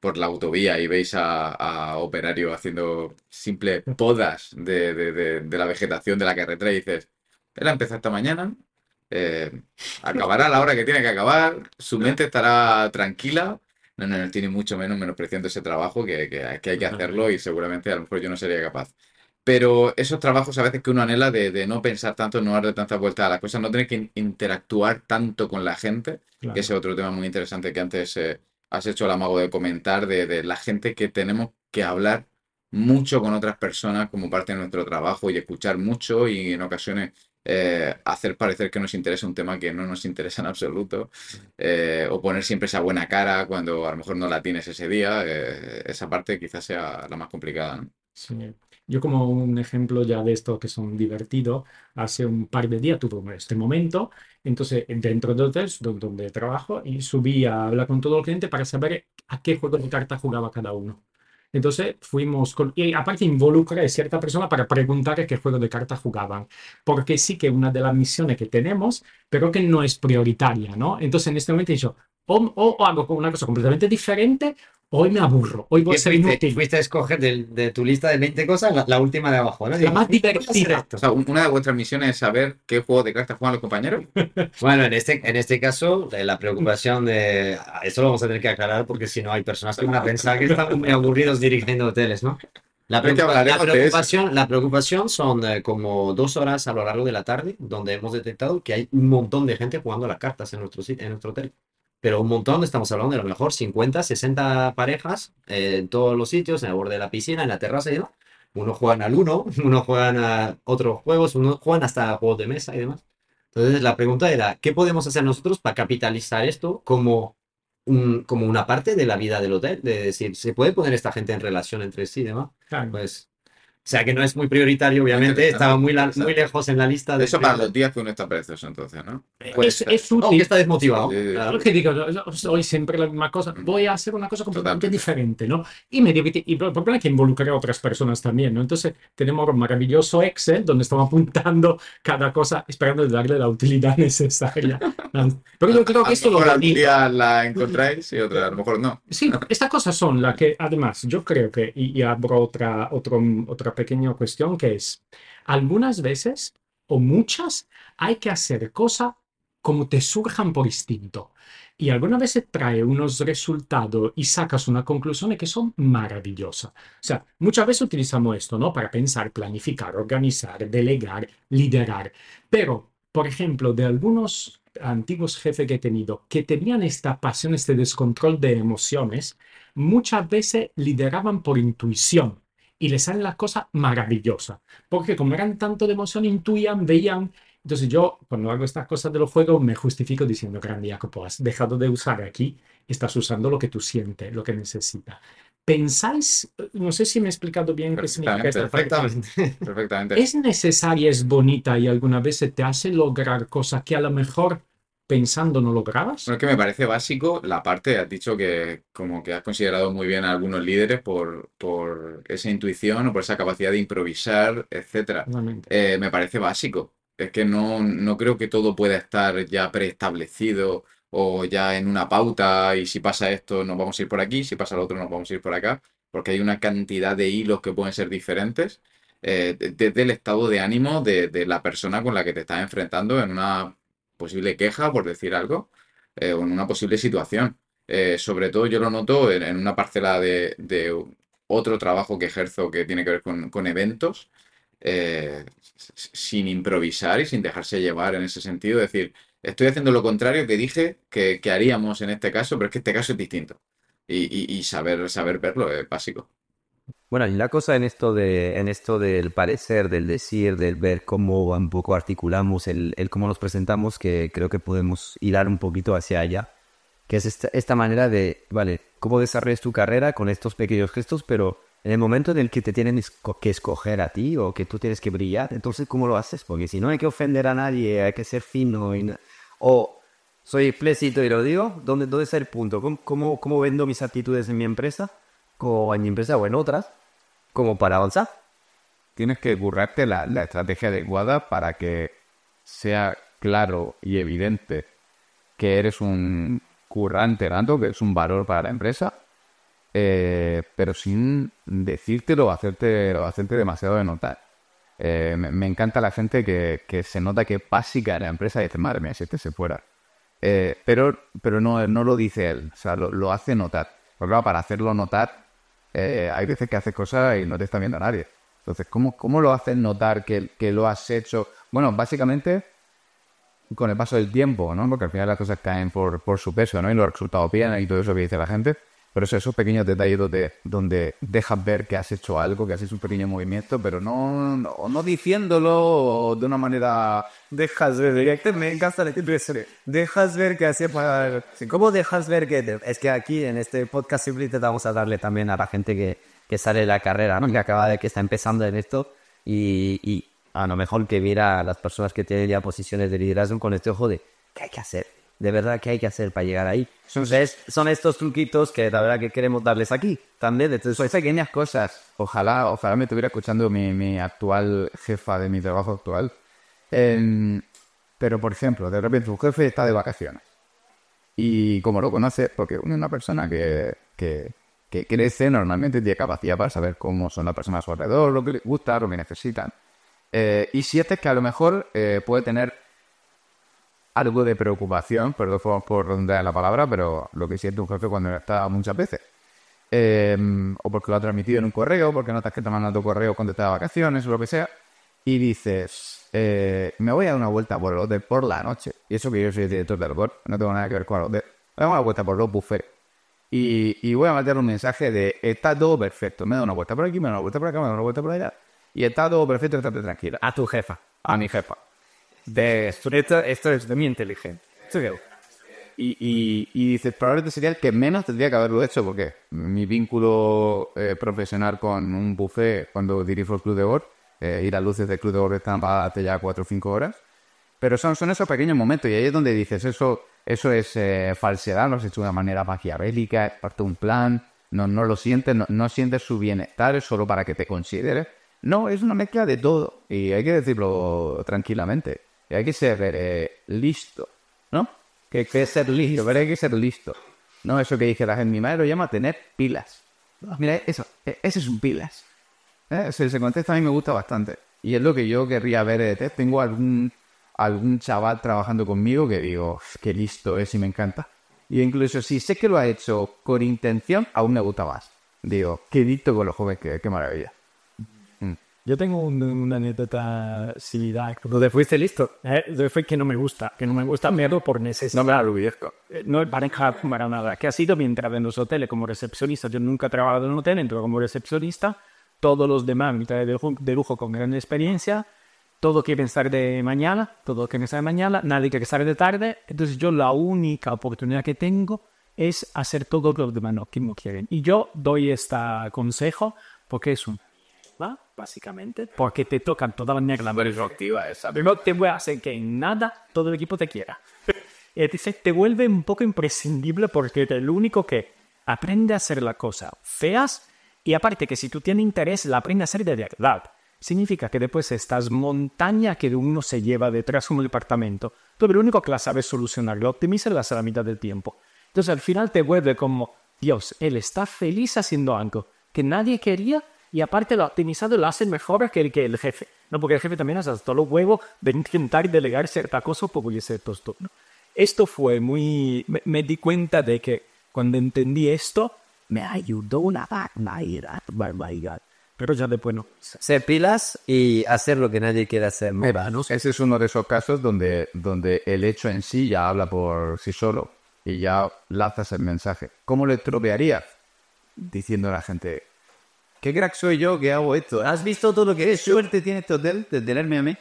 por la autovía y veis a, a operarios haciendo simples podas de, de- de- de la vegetación de la carretera y dices, él ha empezado esta mañana, eh, acabará a la hora que tiene que acabar, su mente estará tranquila. No, no, no tiene mucho menos menospreciando ese trabajo que, que- que hay que hacerlo y seguramente a lo mejor yo no sería capaz. Pero esos trabajos a veces que uno anhela de, de no pensar tanto, no darle tanta vuelta a las cosas, no tener que in- interactuar tanto con la gente, que ese Claro. es otro tema muy interesante que antes eh, has hecho el amago de comentar, de, de la gente que tenemos que hablar mucho con otras personas como parte de nuestro trabajo y escuchar mucho y en ocasiones eh, hacer parecer que nos interesa un tema que no nos interesa en absoluto, eh, o poner siempre esa buena cara cuando a lo mejor no la tienes ese día, eh, esa parte quizás sea la más complicada, ¿no? Sí. Yo como un ejemplo ya de estos que son divertidos, hace un par de días tuve este momento, entonces dentro del hotel do- donde trabajo y subí a hablar con todo el cliente para saber a qué juego de cartas jugaba cada uno. Entonces fuimos con, y aparte involucré a cierta persona para preguntar qué juego de cartas jugaban, porque sí que una de las misiones que tenemos, pero que no es prioritaria, ¿no? Entonces en este momento he dicho, o, o- o hago una cosa completamente diferente, hoy me aburro, hoy ¿Y voy a qué ser fuiste? inútil. Fuiste a escoger del- de, tu lista de veinte cosas la, la última de abajo, ¿no? Y La dijiste, más "Mira, voy a hacer divertida. O esto". sea, un- una de vuestras misiones es saber qué juego de cartas juegan los compañeros. Bueno, en este, en este caso, eh, la preocupación de... ah, Esto lo vamos a tener que aclarar porque si no hay personas que van a pensar que estamos muy aburridos dirigiendo hoteles, ¿no? La, Es que preocupa- la hablaremos de eso. preocupación, la preocupación son eh, como dos horas a lo largo de la tarde donde hemos detectado que hay un montón de gente jugando a las cartas en nuestro, sit- en nuestro hotel. Pero un montón, estamos hablando de a lo mejor cincuenta, sesenta parejas eh, en todos los sitios, en el borde de la piscina, en la terraza y demás. Unos juegan al uno, unos juegan a otros juegos, unos juegan hasta juegos de mesa y demás. Entonces la pregunta era, ¿qué podemos hacer nosotros para capitalizar esto como, un, como una parte de la vida del hotel? De decir, ¿se puede poner esta gente en relación entre sí y demás? Claro. Pues, o sea que no es muy prioritario, Muy obviamente, interesante, estaba muy muy, la- muy interesante. lejos en la lista de Eso para prioridades. los días que uno está perezoso, entonces, ¿no? Puede Es, ser. es O que útil. está desmotivado, Sí, Lo claro. que digo, yo- yo soy siempre la misma cosa. mm, Voy a hacer una cosa completamente totalmente. diferente, ¿no? Y me divertí. Y el problema es que involucré a otras personas también, ¿no? Entonces tenemos un maravilloso Excel donde estamos apuntando cada cosa, esperando de darle la utilidad necesaria. Pero A, yo creo a que lo esto es lo mejor algún bonito. día la encontráis y otra, a lo mejor no. Sí, estas cosas son las que, además, yo creo que, y, y abro otra, otro- otra pequeña cuestión que es, algunas veces o muchas hay que hacer cosas como te surjan por instinto. Y algunas veces trae unos resultados y sacas una conclusión que son maravillosas. O sea, muchas veces utilizamos esto, ¿no? Para pensar, planificar, organizar, delegar, liderar. Pero, por ejemplo, de algunos antiguos jefes que he tenido que tenían esta pasión, este descontrol de emociones, muchas veces lideraban por intuición y les salen las cosas maravillosas. Porque como eran tanto de emoción, intuían, veían. Entonces yo, cuando hago estas cosas de los juegos, me justifico diciendo, grande Jacopo, has dejado de usar aquí, estás usando lo que tú sientes, lo que necesitas. ¿Pensáis, no sé si me he explicado bien qué significa Perfectamente, esta parte? Perfectamente. perfectamente. ¿Es necesaria, es bonita y algunas veces te hace lograr cosas que a lo mejor pensando no Bueno, lograbas? es que me parece básico la parte, has dicho que como que has considerado muy bien a algunos líderes por, por esa intuición o por esa capacidad de improvisar, etcétera. Realmente. Eh, me parece básico. Es que no, no creo que todo pueda estar ya preestablecido o ya en una pauta y si pasa esto nos vamos a ir por aquí, si pasa lo otro nos vamos a ir por acá, porque hay una cantidad de hilos que pueden ser diferentes eh, de- desde el estado de ánimo de, de la persona con la que te estás enfrentando en una posible queja, por decir algo eh, o en una posible situación. Eh, sobre todo yo lo noto en, en una parcela de, de otro trabajo que ejerzo que tiene que ver con, con eventos, eh, s- sin improvisar y sin dejarse llevar en ese sentido. Es decir, estoy haciendo lo contrario que dije que, que haríamos en este caso, pero es que este caso es distinto. Y, y- y saber, saber verlo es básico. Bueno, y la cosa en esto de, en esto del parecer, del decir, del ver cómo un poco articulamos, el, el cómo nos presentamos, que creo que podemos hilar un poquito hacia allá, que es esta, esta manera de, vale, cómo desarrollas tu carrera con estos pequeños gestos, pero en el momento en el que te tienen esco- que escoger a ti o que tú tienes que brillar, entonces ¿cómo lo haces? Porque si no hay que ofender a nadie, hay que ser fino y no- o soy explícito y lo digo, ¿dónde, dónde está el punto? ¿Cómo, cómo, cómo vendo mis actitudes en mi empresa? O en mi empresa o en otras como para avanzar. Tienes que currarte la, la estrategia adecuada para que sea claro y evidente que eres un currante nato, que es un valor para la empresa, eh, pero sin decírtelo o hacerte, o hacerte demasiado de notar. Eh, me, me encanta la gente que, que se nota que es básica en la empresa y dice, madre mía, si este se fuera. Eh, pero pero no, no lo dice él, o sea, lo, lo hace notar. Porque claro, para hacerlo notar, eh, hay veces que haces cosas y no te está viendo nadie. Entonces, ¿cómo, cómo lo haces notar que, que lo has hecho? Bueno, básicamente con el paso del tiempo, ¿no? Porque al final las cosas caen por, por su peso, ¿no? Y los resultados vienen y todo eso que dice la gente. Pero eso, esos pequeños detalles donde, donde dejas ver que has hecho algo, que has hecho un pequeño movimiento, pero no, no, no diciéndolo de una manera... Dejas ver, que me encanta la expresión. Dejas ver que así para... ¿Cómo dejas ver que...? te- Es que aquí en este podcast siempre intentamos a darle también a la gente que, que sale de la carrera, ¿no? Que acaba de, que está empezando en esto y, y a lo mejor que viera a las personas que tienen ya posiciones de liderazgo con este ojo de ¿qué hay que hacer? De verdad, ¿qué hay que hacer para llegar ahí? Entonces, son estos truquitos que la verdad que queremos darles aquí también. Entonces, Son pequeñas cosas. Ojalá, ojalá me estuviera escuchando mi, mi actual jefa de mi trabajo actual. Eh, pero, por ejemplo, de repente tu jefe está de vacaciones. Y como lo conoces, porque uno es una persona que, que, que crece, normalmente tiene capacidad para saber cómo son las personas a su alrededor, lo que les gusta, lo que necesitan. Eh, y sientes que a lo mejor eh, puede tener algo de preocupación, perdón por, por redondear la palabra, pero lo que siente un jefe cuando está muchas veces. Eh, o porque lo ha transmitido en un correo, porque notas que te mandan tu correo cuando estás de vacaciones o lo que sea, y dices, eh, me voy a dar una vuelta por el hotel por la noche. Y eso que yo soy director del hotel, no tengo nada que ver con el hotel. Me voy a dar una vuelta por los buffets. Y, y voy a meter un mensaje de, está todo perfecto, me da una vuelta por aquí, me da una vuelta por acá, me da una vuelta por allá, y está todo perfecto, estate tranquila. a tu jefa. A mi jefa. De esto, esto, esto es de muy inteligente. Sí, Y, y, y dices, probablemente sería el que menos tendría que haberlo hecho, porque mi vínculo eh, profesional con un buffet cuando dirijo el club de golf, eh, ir a luces del club de golf están apagadas hace ya cuatro o cinco horas, pero son, son esos pequeños momentos y ahí es donde dices, eso eso es eh, falsedad, lo has hecho de una manera maquiavélica, es parte de un plan, no, no lo sientes, no, no sientes su bienestar, es solo para que te consideres. No, es una mezcla de todo y hay que decirlo tranquilamente. Y hay que ser eh, listo, ¿no? Que, que es ser listo, pero hay que ser listo. No, eso que dije la gente, mi madre lo llama tener pilas. Mira, eso, eh, ese es un pilas. ¿Eh? Ese, ese contexto a mí me gusta bastante. Y es lo que yo querría ver de Tess. Tengo algún, algún chaval trabajando conmigo que digo, qué listo es y me encanta. Y incluso si sé que lo ha hecho con intención, aún me gusta más. Digo, qué listo con los jóvenes, qué, qué maravilla. Yo tengo un- una anécdota similar. ¿Dónde fuiste listo? Eh, de- fue que no me gusta, que no me gusta miedo por necesidad. No me la orgullezco. Eh, No es pareja para nada, que ha sido mientras en los hoteles como recepcionista. Yo nunca he trabajado en un hotel, entro como recepcionista. Todos los demás, mitad de lujo, de lujo con gran experiencia. Todo quiere estar de mañana, todo quiere estar de mañana, nadie quiere estar de tarde. Entonces yo la única oportunidad que tengo es hacer todo lo que los demás no, que no quieren. Y yo doy este consejo porque es un... ¿va? Básicamente, porque te tocan toda la mierda. Perspectiva esa. Primero te voy a hacer que en nada todo el equipo te quiera. Y entonces te vuelve un poco imprescindible porque eres el único que aprende a hacer las cosas feas y aparte que si tú tienes interés la aprende a hacer de verdad. Significa que después estas montañas que uno se lleva detrás de un departamento, tú eres el único que la sabes solucionar, lo optimizas y lo haces a la mitad del tiempo. Entonces al final te vuelve como, Dios, él está feliz haciendo algo que nadie quería y aparte lo ha optimizado y lo hace mejor que el, que el jefe. No, porque el jefe también hace hasta los huevos de intentar delegar cierta cosa porque es cierto esto, ¿no? Esto fue muy... Me, me di cuenta de que cuando entendí esto, me ayudó una barbaridad. Pero ya después no. Ser pilas y hacer lo que nadie quiere hacer. Me va, ¿no? Ese es uno de esos casos donde, donde el hecho en sí ya habla por sí solo y ya lanzas el mensaje. ¿Cómo le estropearías? Diciendo a la gente, ¿qué crack soy yo que hago esto? ¿Has visto todo lo que es? ¿Suerte tiene este hotel de tenerme a mí?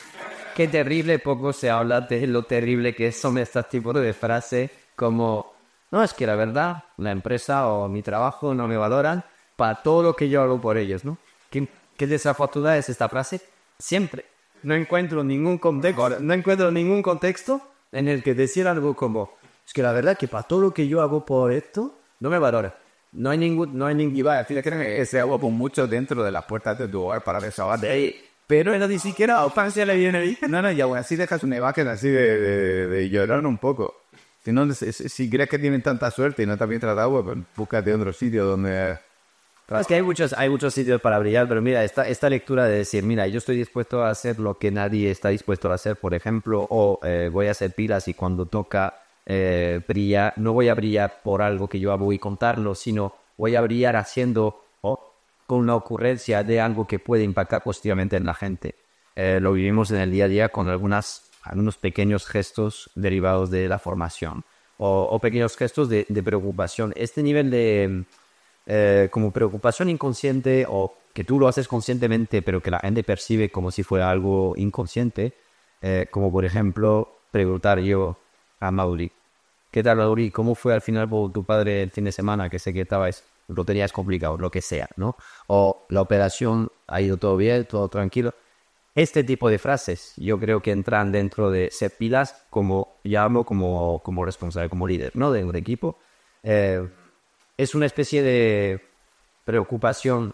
Qué terrible, poco se habla de lo terrible que son estos tipos de frases como, no, es que la verdad, la empresa o mi trabajo no me valoran para todo lo que yo hago por ellos, ¿no? ¿Qué, qué desafortunada es esta frase? Siempre. No encuentro ningún contexto, no encuentro ningún contexto en el que decir algo como, es que la verdad que para todo lo que yo hago por esto, no me valora. No hay ningún, no hay ningún... Y va a decir que se hago por mucho dentro de las puertas de tu hogar para desahogarte. Pero él ni siquiera a Francia le viene bien. No, no, y aún así dejas una imagen así de, de, de llorar un poco. Si, no, si, si crees que tienen tanta suerte y no estás bien tratado, pues búscate otro sitio donde... Es que hay muchos, hay muchos sitios para brillar, pero mira, esta, esta lectura de decir, mira, yo estoy dispuesto a hacer lo que nadie está dispuesto a hacer, por ejemplo, o eh, voy a hacer pilas y cuando toca eh, brillar, no voy a brillar por algo que yo voy a contarlo, sino voy a brillar haciendo o con la ocurrencia de algo que puede impactar positivamente en la gente. Eh, lo vivimos en el día a día con algunas, algunos pequeños gestos derivados de la formación o, o pequeños gestos de, de preocupación. Este nivel de... Eh, como preocupación inconsciente o que tú lo haces conscientemente pero que la gente percibe como si fuera algo inconsciente, eh, como por ejemplo preguntar yo a Mauri, ¿qué tal, Mauri? ¿Cómo fue al final por tu padre el fin de semana? Que sé que estabais, lo tenías complicado, lo que sea, ¿no? O la operación ha ido todo bien, todo tranquilo. Este tipo de frases yo creo que entran dentro de ser pilas, como llamo como, como responsable, como líder, ¿no? De un equipo. Eh, Es una especie de preocupación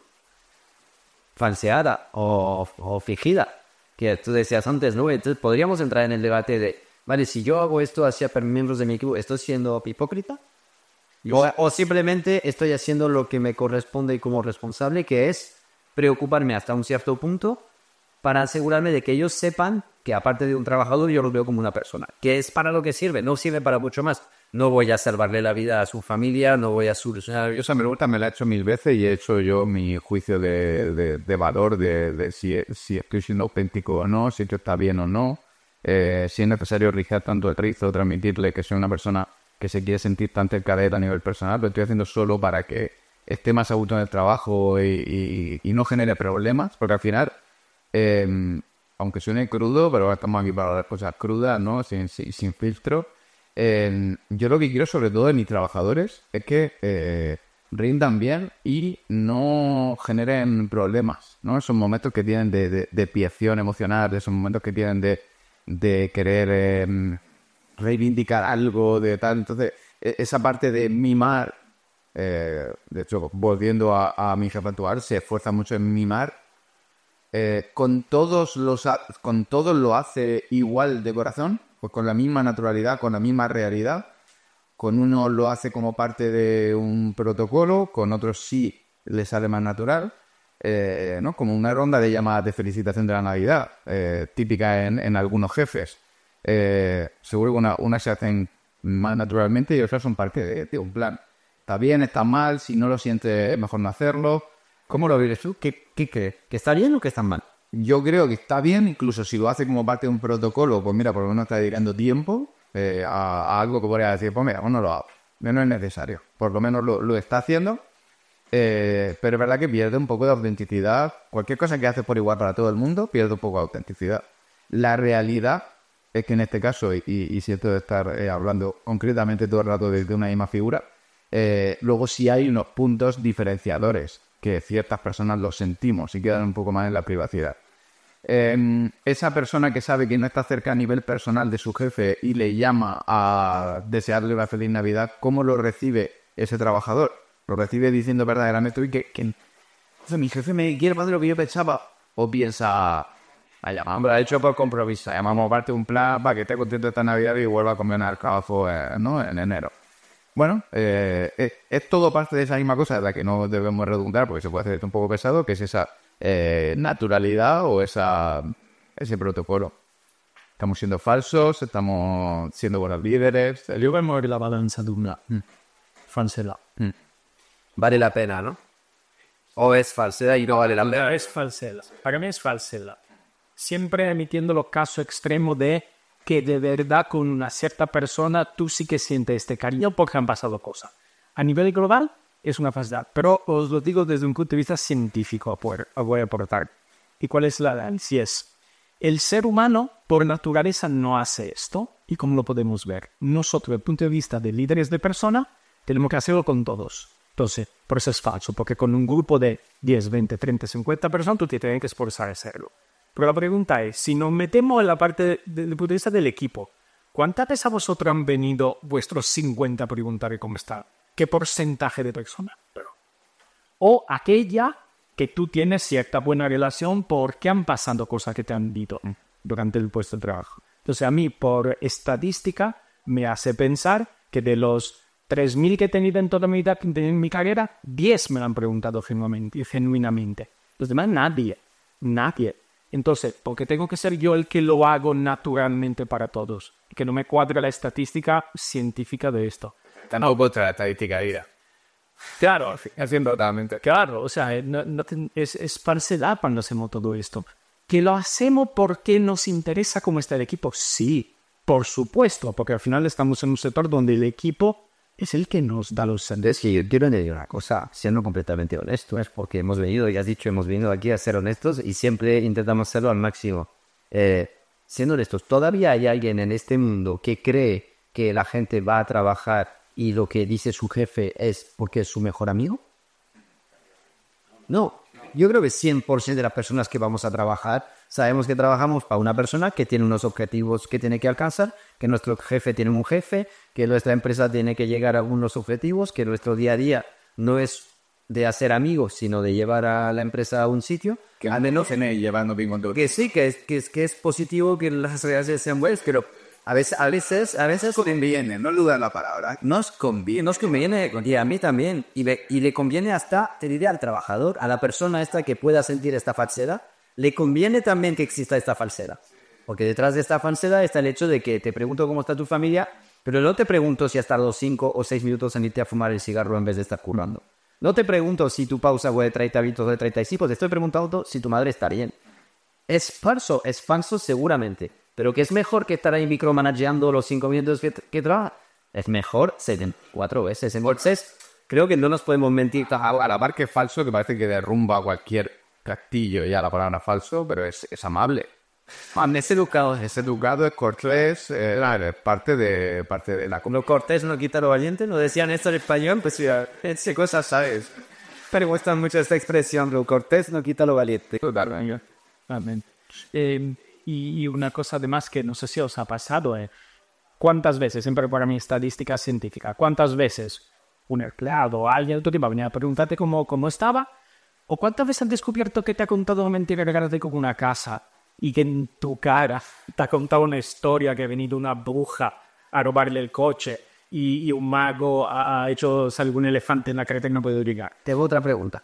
falseada o, o fingida, que tú decías antes, ¿no? Entonces podríamos entrar en el debate de, vale, si yo hago esto hacia miembros de mi equipo, ¿estoy siendo hipócrita? O, o simplemente estoy haciendo lo que me corresponde como responsable, que es preocuparme hasta un cierto punto para asegurarme de que ellos sepan que aparte de un trabajador yo lo veo como una persona, que es para lo que sirve, no sirve para mucho más. No voy a salvarle la vida a su familia, no voy a solucionar... Yo esa pregunta me la he hecho mil veces y he hecho yo mi juicio de, de, de valor de, de si, si estoy siendo auténtico o no, si esto está bien o no, eh, si es necesario rizar tanto el rizo, transmitirle que soy una persona que se quiere sentir tan cerca de él a nivel personal, lo estoy haciendo solo para que esté más a gusto en el trabajo y, y, y no genere problemas, porque al final, eh, aunque suene crudo, pero ahora estamos aquí para las cosas crudas, ¿no? Sin, sin, sin filtro. Eh, yo lo que quiero sobre todo de mis trabajadores es que eh, rindan bien y no generen problemas, ¿no? Esos momentos que tienen de, de, de piección emocional, esos momentos que tienen de, de querer eh, reivindicar algo, de tal. Entonces, esa parte de mimar, eh, de hecho, volviendo a, a mi jefe actual, se esfuerza mucho en mimar. Eh, con todos los ha- con todos lo hace igual de corazón, pues con la misma naturalidad, con la misma realidad. Con uno lo hace como parte de un protocolo, con otros sí le sale más natural, eh, ¿no? Como una ronda de llamadas de felicitación de la Navidad, eh, típica en, en algunos jefes. Eh, seguro que una, una se hacen más naturalmente y otras son parte de, de un plan. Está bien, está mal, si no lo sientes es mejor no hacerlo. ¿Cómo lo vives tú? ¿Qué, qué crees? ¿Que está bien o que está mal? Yo creo que está bien, incluso si lo hace como parte de un protocolo, pues mira, por lo menos está dedicando tiempo eh, a, a algo que podría decir, pues mira, pues no lo hago, no es necesario, por lo menos lo, lo está haciendo, eh, pero es verdad que pierde un poco de autenticidad. Cualquier cosa que haces por igual para todo el mundo pierde un poco de autenticidad. La realidad es que en este caso, y, y siento de estar eh, hablando concretamente todo el rato de, de una misma figura, eh, luego sí hay unos puntos diferenciadores que ciertas personas los sentimos y quedan un poco más en la privacidad. Eh, esa persona que sabe que no está cerca a nivel personal de su jefe y le llama a desearle una feliz Navidad, ¿cómo lo recibe ese trabajador? ¿Lo recibe diciendo verdaderamente uy, que, que mi jefe me quiere más de lo que yo pensaba? ¿O piensa, vaya, hombre, ha hecho por compromiso, llamamos parte de un plan para que esté contento esta Navidad y vuelva a comer un alcalafo eh, ¿no? en enero? Bueno, eh, es, es todo parte de esa misma cosa de la que no debemos redundar porque se puede hacer un poco pesado, que es esa eh, naturalidad o esa ese protocolo. Estamos siendo falsos, estamos siendo buenos líderes. Yo voy a mover la balanza de una mm. falsedad. Mm. Vale la pena, ¿no? O es falsedad y no vale la pena. Es falsedad. Para mí es falsedad. Siempre emitiendo los casos extremos de que de verdad con una cierta persona tú sí que sientes este cariño porque han pasado cosas. A nivel global es una falsedad, pero os lo digo desde un punto de vista científico, os voy a aportar. ¿Y cuál es la análisis? El ser humano por naturaleza no hace esto, y como lo podemos ver, nosotros desde el punto de vista de líderes de personas tenemos que hacerlo con todos. Entonces, por eso es falso, porque con un grupo de diez, veinte, treinta, cincuenta personas tú te tienes que esforzar a hacerlo. Pero la pregunta es, si nos metemos en la parte del punto de vista del equipo, ¿cuántas veces a vosotros han venido vuestros cincuenta a preguntar cómo está? ¿Qué porcentaje de personas? O aquella que tú tienes cierta buena relación porque han pasado cosas que te han dicho durante el puesto de trabajo. Entonces, a mí, por estadística, me hace pensar que de los tres mil que he tenido en toda mi, vida- en mi carrera, diez me lo han preguntado genuinamente, genuinamente. Los demás nadie, nadie. Entonces, ¿por qué tengo que ser yo el que lo hago naturalmente para todos? Que no me cuadra la estadística científica de esto. No contra la estadística, vida. Claro, Haciendo totalmente. claro, o sea, no- no ten- es, es falsedad cuando hacemos todo esto. ¿Que lo hacemos porque nos interesa cómo está el equipo? Sí, por supuesto, porque al final estamos en un sector donde el equipo es el que nos da los Es que yo quiero añadir una cosa, siendo completamente honesto, es porque hemos venido, ya has dicho, hemos venido aquí a ser honestos y siempre intentamos hacerlo al máximo. Eh, siendo honestos, ¿todavía hay alguien en este mundo que cree que la gente va a trabajar y lo que dice su jefe es porque es su mejor amigo? No, yo creo que cien por ciento de las personas que vamos a trabajar sabemos que trabajamos para una persona que tiene unos objetivos que tiene que alcanzar, que nuestro jefe tiene un jefe, que nuestra empresa tiene que llegar a unos objetivos, que nuestro día a día no es de hacer amigos, sino de llevar a la empresa a un sitio. Que al menos en el llevando bien con todo. Que sí, que es, que es, que es positivo que las relaciones sean buenas, pero a veces, a veces, a veces Conviene, no duda la palabra. nos conviene, nos conviene, y a mí también, y, le- y le conviene hasta, te diré, al trabajador, a la persona esta que pueda sentir esta falsedad, le conviene también que exista esta falsedad. Porque detrás de esta falsedad está el hecho de que te pregunto cómo está tu familia, pero no te pregunto si has tardado cinco o seis minutos en irte a fumar el cigarro en vez de estar currando. No te pregunto si tu pausa fue de treinta minutos o de treinta y cinco, te estoy preguntando si tu madre está bien. Es falso, es falso seguramente. Pero que es mejor que estar ahí micromanageando los cinco minutos que, que trabaja. Es mejor setenta y cuatro veces. Entonces, creo que no nos podemos mentir. A, a la par que es falso, que parece que derrumba cualquier castillo, ya la palabra falso, pero es, es amable. Man, es educado. Es educado, es cortés, eh, es parte de, parte de la Lo cortés no quita lo valiente. ¿No decían esto en español? Pues ya, ese cosas, ¿sabes? Pero gusta mucho esta expresión. Lo cortés no quita lo valiente. Totalmente. Amén. Eh, y, y una cosa además que no sé si os ha pasado, eh, ¿cuántas veces, siempre para mi estadística científica, cuántas veces un empleado o alguien de otro tipo va a venir a preguntarte cómo, cómo estaba? ¿O cuántas veces has descubierto que te ha contado mentira regálate con una casa y que en tu cara te ha contado una historia que ha venido una bruja a robarle el coche y, y un mago ha, ha hecho salir un elefante en la carretera y no puede llegar? Te hago otra pregunta.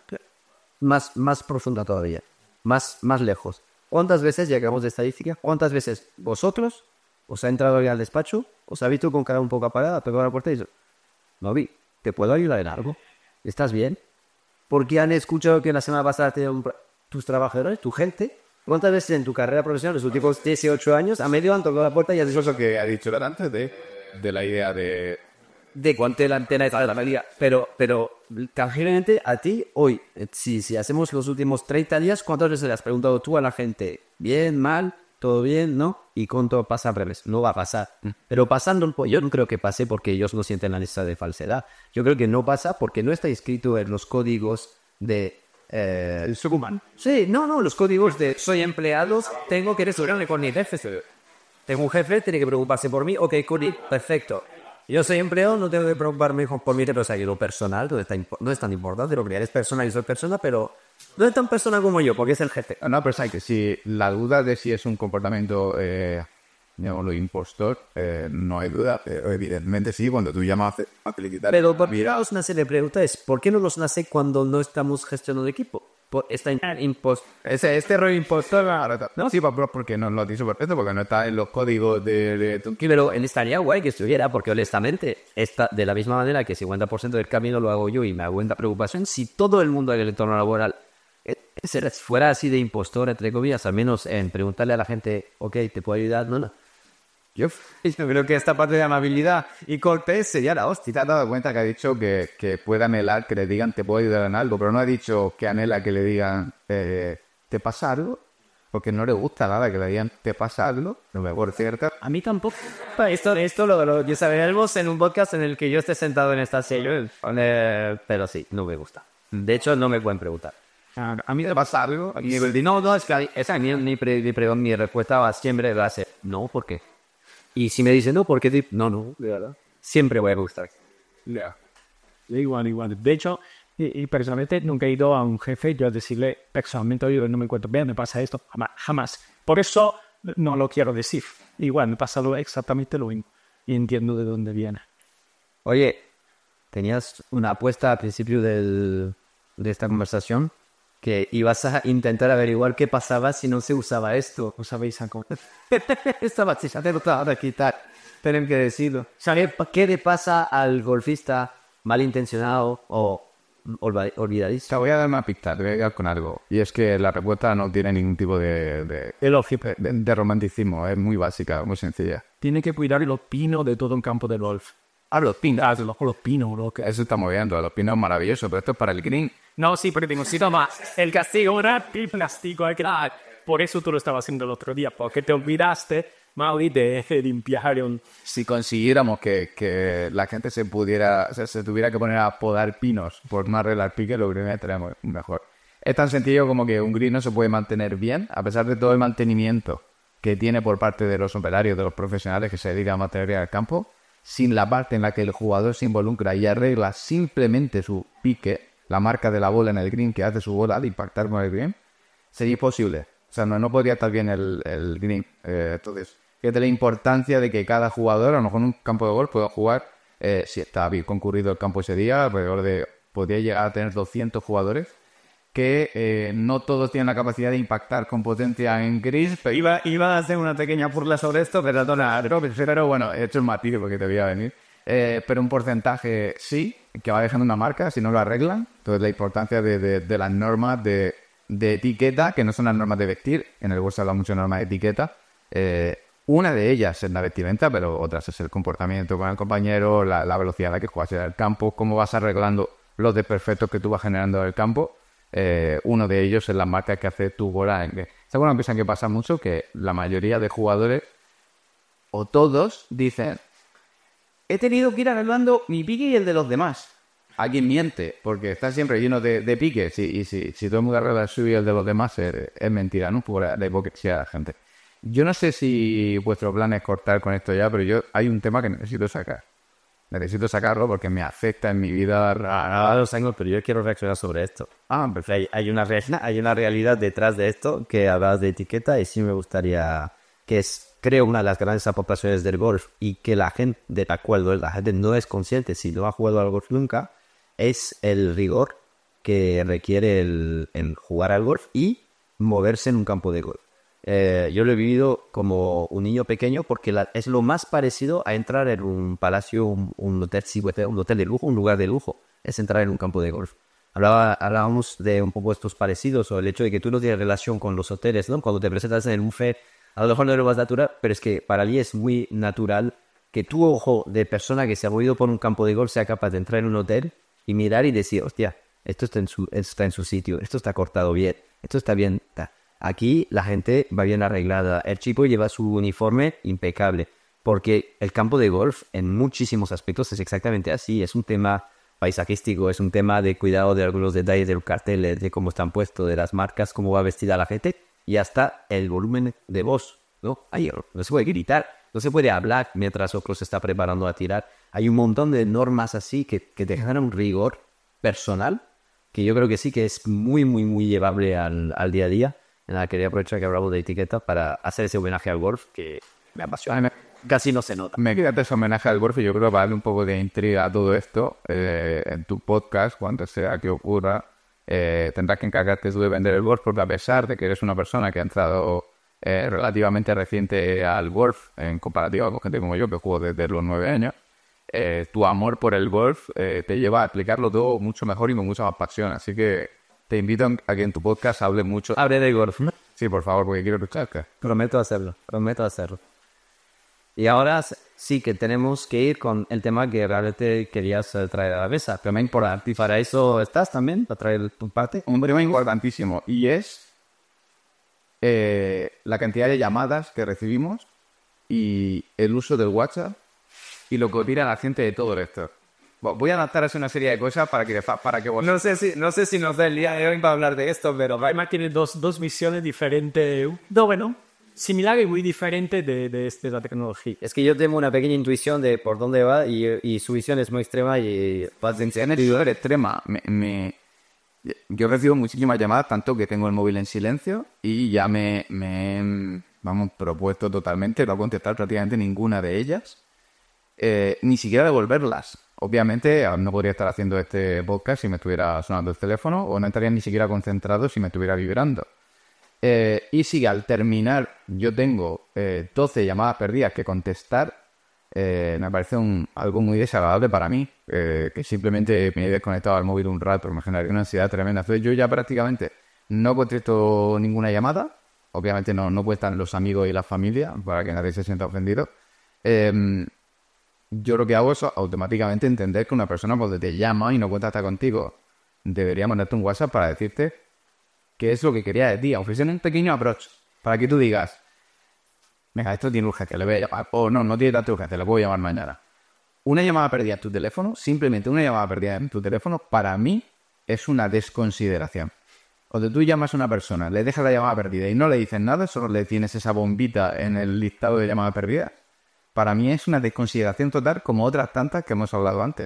Más, más profunda todavía. Más, más lejos. ¿Cuántas veces llegamos de estadística? ¿Cuántas veces vosotros os ha entrado alguien al despacho, os ha visto con cara un poco apagada, pegado a la puerta y dice, no vi, ¿te puedo ayudar en algo? ¿Estás bien? Porque han escuchado que la semana pasada te dieron un- tus trabajadores, tu gente. ¿Cuántas veces en tu carrera profesional, los últimos dieciocho años, a medio han tocado la puerta y has dicho Eso que ha dicho antes de, de la idea de... de cuánto la antena está de la media? Pero, pero, tangiblemente, a ti, hoy, eh, si, si hacemos los últimos treinta días, ¿cuántas veces le has preguntado tú a la gente? ¿Bien, mal, todo bien, no? ¿Y cuánto pasa al revés? No va a pasar. Pero pasando, pues yo no creo que pase porque ellos no sienten la necesidad de falsedad. Yo creo que no pasa porque no está escrito en los códigos de... Eh, El ser humano. sí, no, no, los códigos de soy empleado, tengo que resolverme con mi jefe. Tengo un jefe, tiene que preocuparse por mí, ok, Cody, perfecto. Yo soy empleado, no tengo que preocuparme por mi jefe, o sea, que lo personal no es tan, impo- no es tan importante, lo que es personal y soy persona, pero no es tan persona como yo, porque es el jefe. No, pero sabes que si la duda de si es un comportamiento, eh, llamémoslo impostor, eh, no hay duda, pero evidentemente sí, cuando tú llamas a felicitar... Pero por mira, os nace la pregunta es, ¿por qué no los nace cuando no estamos gestionando equipo? Por esta impost... Ese, este rollo impostor, ahora está- no, sí, pero porque no lo has dicho perfecto, porque no está en los códigos de, de tu- Pero estaría guay que estuviera, porque honestamente, esta, de la misma manera que cincuenta por ciento del camino lo hago yo y me hago esta preocupación, si todo el mundo en el entorno laboral eh, será- fuera así de impostor, entre comillas, al menos en preguntarle a la gente, ok, ¿te puedo ayudar? No, no. Yo yo creo que esta parte de amabilidad y cortés sería la hostia. Te has dado cuenta que ha dicho que, que puede anhelar que le digan te puedo ayudar en algo, pero no ha dicho que anhela que le digan eh, ¿te pasa algo? Porque no le gusta nada que le digan ¿te pasa algo? No me por cierto. A mí tampoco. Esto, esto lo, lo ya sabemos en un podcast en el que yo esté sentado en esta silla, eh, pero sí, no me gusta. De hecho, no me pueden preguntar. A, a mí ¿Te pasa algo? Y digo, no, no, es que esa mi, mi, pre- mi, pre- mi respuesta va siempre va a ser no, ¿por qué? Y si me dicen no, ¿por qué? Di- No, no, de verdad. Siempre voy a gustar. Ya. igual, igual. De hecho, y, y personalmente nunca he ido a un jefe yo a decirle personalmente, oye, no me encuentro bien, me pasa esto. Jamás, jamás. Por eso no lo quiero decir. Igual, me pasa lo- exactamente lo mismo. y entiendo de dónde viene. Oye, tenías una apuesta al principio del, de esta conversación que ibas a intentar averiguar qué pasaba si no se usaba esto. ¿Os habéis acordado? Estaba ya te lo acabo de quitar. Tienen que decirlo. ¿Sabes qué le pasa al golfista malintencionado o olva- olvidadizo? Te voy a dar una pista, te voy a quedar con algo. Y es que la respuesta no tiene ningún tipo de, de, Elogio. de, de romanticismo, es muy básica, muy sencilla. Tiene que cuidar los pinos de todo un campo de golf. Ah, los pinos. Ah, los, los pinos, lo que... Eso está muy bien, los pinos maravillosos, pero esto es para el green. No, sí, porque digo, si toma el castigo, ahora el castigo hay que dar. Por eso tú lo estabas haciendo el otro día, porque te olvidaste, Mauri, de limpiar un... Si consiguiéramos que, que la gente se pudiera, o sea, se tuviera que poner a podar pinos por no arreglar pique, lo green estaría muy- mejor. Es tan sencillo como que un green no se puede mantener bien, a pesar de todo el mantenimiento que tiene por parte de los operarios, de los profesionales que se dedican a mantener bien el campo, sin la parte en la que el jugador se involucra y arregla simplemente su pique, la marca de la bola en el green que hace su bola al impactar con el green, sería imposible. O sea, no, no podría estar bien el, el green. Eh, entonces, fíjate la importancia de que cada jugador, a lo mejor en un campo de golf, pueda jugar, eh, si está bien concurrido el campo ese día, alrededor de, podría llegar a tener doscientos jugadores, que eh, no todos tienen la capacidad de impactar con potencia en gris, pero Iba, iba a hacer una pequeña burla sobre esto, pero no nada. pero bueno, he hecho el matiz porque te voy a venir. Eh, pero un porcentaje sí, que va dejando una marca si no lo arreglan. Entonces la importancia de, de, de las normas de, de etiqueta, que no son las normas de vestir, en el bolso se habla mucho de normas de etiqueta. Eh, una de ellas es la vestimenta, pero otras es el comportamiento con el compañero, la, la velocidad a la que juegas en el campo, cómo vas arreglando los desperfectos que tú vas generando en el campo. Eh, uno de ellos es la marca que hace tu bola. ¿Sabes una cosa que pasa mucho? Que la mayoría de jugadores, o todos, dicen: he tenido que ir arreglando mi pique y el de los demás. Alguien miente, porque está siempre lleno de, de piques. Y, y si, si todo el mundo arregla el suyo y el de los demás, es, es mentira, ¿no? Por la hipocresía de la gente. Yo no sé si vuestro plan es cortar con esto ya, pero yo hay un tema que necesito sacar. Necesito sacarlo porque me afecta en mi vida. Ahora los tengo, pero yo quiero reaccionar sobre esto. Ah, O sea, hay, hay una, re- hay una realidad detrás de esto que hablabas de etiqueta y sí me gustaría, que es, creo, una de las grandes aportaciones del golf y que la gente, de la cual la gente no es consciente si no ha jugado al golf nunca, es el rigor que requiere el, el jugar al golf y moverse en un campo de golf. Eh, yo lo he vivido como un niño pequeño porque la- es lo más parecido a entrar en un palacio, un, un hotel, sí, un hotel de lujo, un lugar de lujo, es entrar en un campo de golf. Hablaba, hablábamos de un poco estos parecidos o el hecho de que tú no tienes relación con los hoteles, ¿no? Cuando te presentas en el buffet, a lo mejor no es lo más natural, pero es que para mí es muy natural que tu ojo de persona que se ha movido por un campo de golf sea capaz de entrar en un hotel y mirar y decir, hostia, esto está en su, está en su sitio, esto está cortado bien, esto está bien. ta". Aquí la gente va bien arreglada, el chico lleva su uniforme impecable, porque el campo de golf en muchísimos aspectos es exactamente así, es un tema paisajístico, es un tema de cuidado de algunos detalles de los carteles, de cómo están puestos, de las marcas, cómo va vestida la gente y hasta el volumen de voz, ¿no? Ahí no se puede gritar, no se puede hablar mientras otro se está preparando a tirar. Hay un montón de normas así que, que te generan un rigor personal que yo creo que sí que es muy, muy, muy llevable al, al día a día. Nada, quería aprovechar que hablamos de etiqueta para hacer ese homenaje al golf que me apasiona. Casi no se nota. Me quedaste ese homenaje al golf y yo creo que para darle un poco de intriga a todo esto, eh, en tu podcast, cuando sea que ocurra, eh, tendrás que encargarte tú de vender el golf, porque a pesar de que eres una persona que ha entrado eh, relativamente reciente al golf, en comparativa con gente como yo, que juego desde los nueve años, eh, tu amor por el golf eh, te lleva a explicarlo todo mucho mejor y con mucha más pasión. Así que te invito a que en tu podcast hables mucho. Hable de golf. Sí, por favor, porque quiero escucharte. Prometo hacerlo, prometo hacerlo. Y ahora sí que tenemos que ir con el tema que realmente querías eh, traer a la mesa. Pero me importa. ¿Y para eso estás también? ¿Para traer tu parte? Un tema importantísimo y es eh, la cantidad de llamadas que recibimos y el uso del WhatsApp y lo que opina la gente de todo esto. Voy a adaptar así una serie de cosas para que, para que vos... No sé si, no sé si nos da el día de hoy para hablar de esto, pero Raima tiene dos, dos visiones diferentes. No, bueno, similar y muy diferente de, de, de la tecnología. Es que yo tengo una pequeña intuición de por dónde va y, y su visión es muy extrema y vas a En el extrema, me, me, yo recibo muchísimas llamadas, tanto que tengo el móvil en silencio y ya me, me vamos, propuesto totalmente no contestar prácticamente ninguna de ellas. eh, ni siquiera devolverlas. Obviamente no podría estar haciendo este podcast si me estuviera sonando el teléfono, o no estaría ni siquiera concentrado si me estuviera vibrando. Eh, y si al terminar yo tengo eh, doce llamadas perdidas que contestar, eh, me parece un, algo muy desagradable para mí, eh, que simplemente me he desconectado al móvil un rato, me generaría una ansiedad tremenda. Entonces yo ya prácticamente no contesto ninguna llamada. Obviamente no, no cuentan los amigos y la familia para que nadie se sienta ofendido. Eh, yo lo que hago es automáticamente entender que una persona cuando te llama y no contacta contigo debería mandarte un WhatsApp para decirte qué es lo que quería de ti, ofrecer un pequeño approach para que tú digas, venga, esto tiene urgencia, le voy a llamar, o no, no tiene tanta urgencia, le puedo llamar mañana. Una llamada perdida en tu teléfono, simplemente una llamada perdida en tu teléfono, para mí es una desconsideración. Cuando tú llamas a una persona, le dejas la llamada perdida y no le dices nada, solo le tienes esa bombita en el listado de llamadas perdidas, para mí es una desconsideración total, como otras tantas que hemos hablado antes.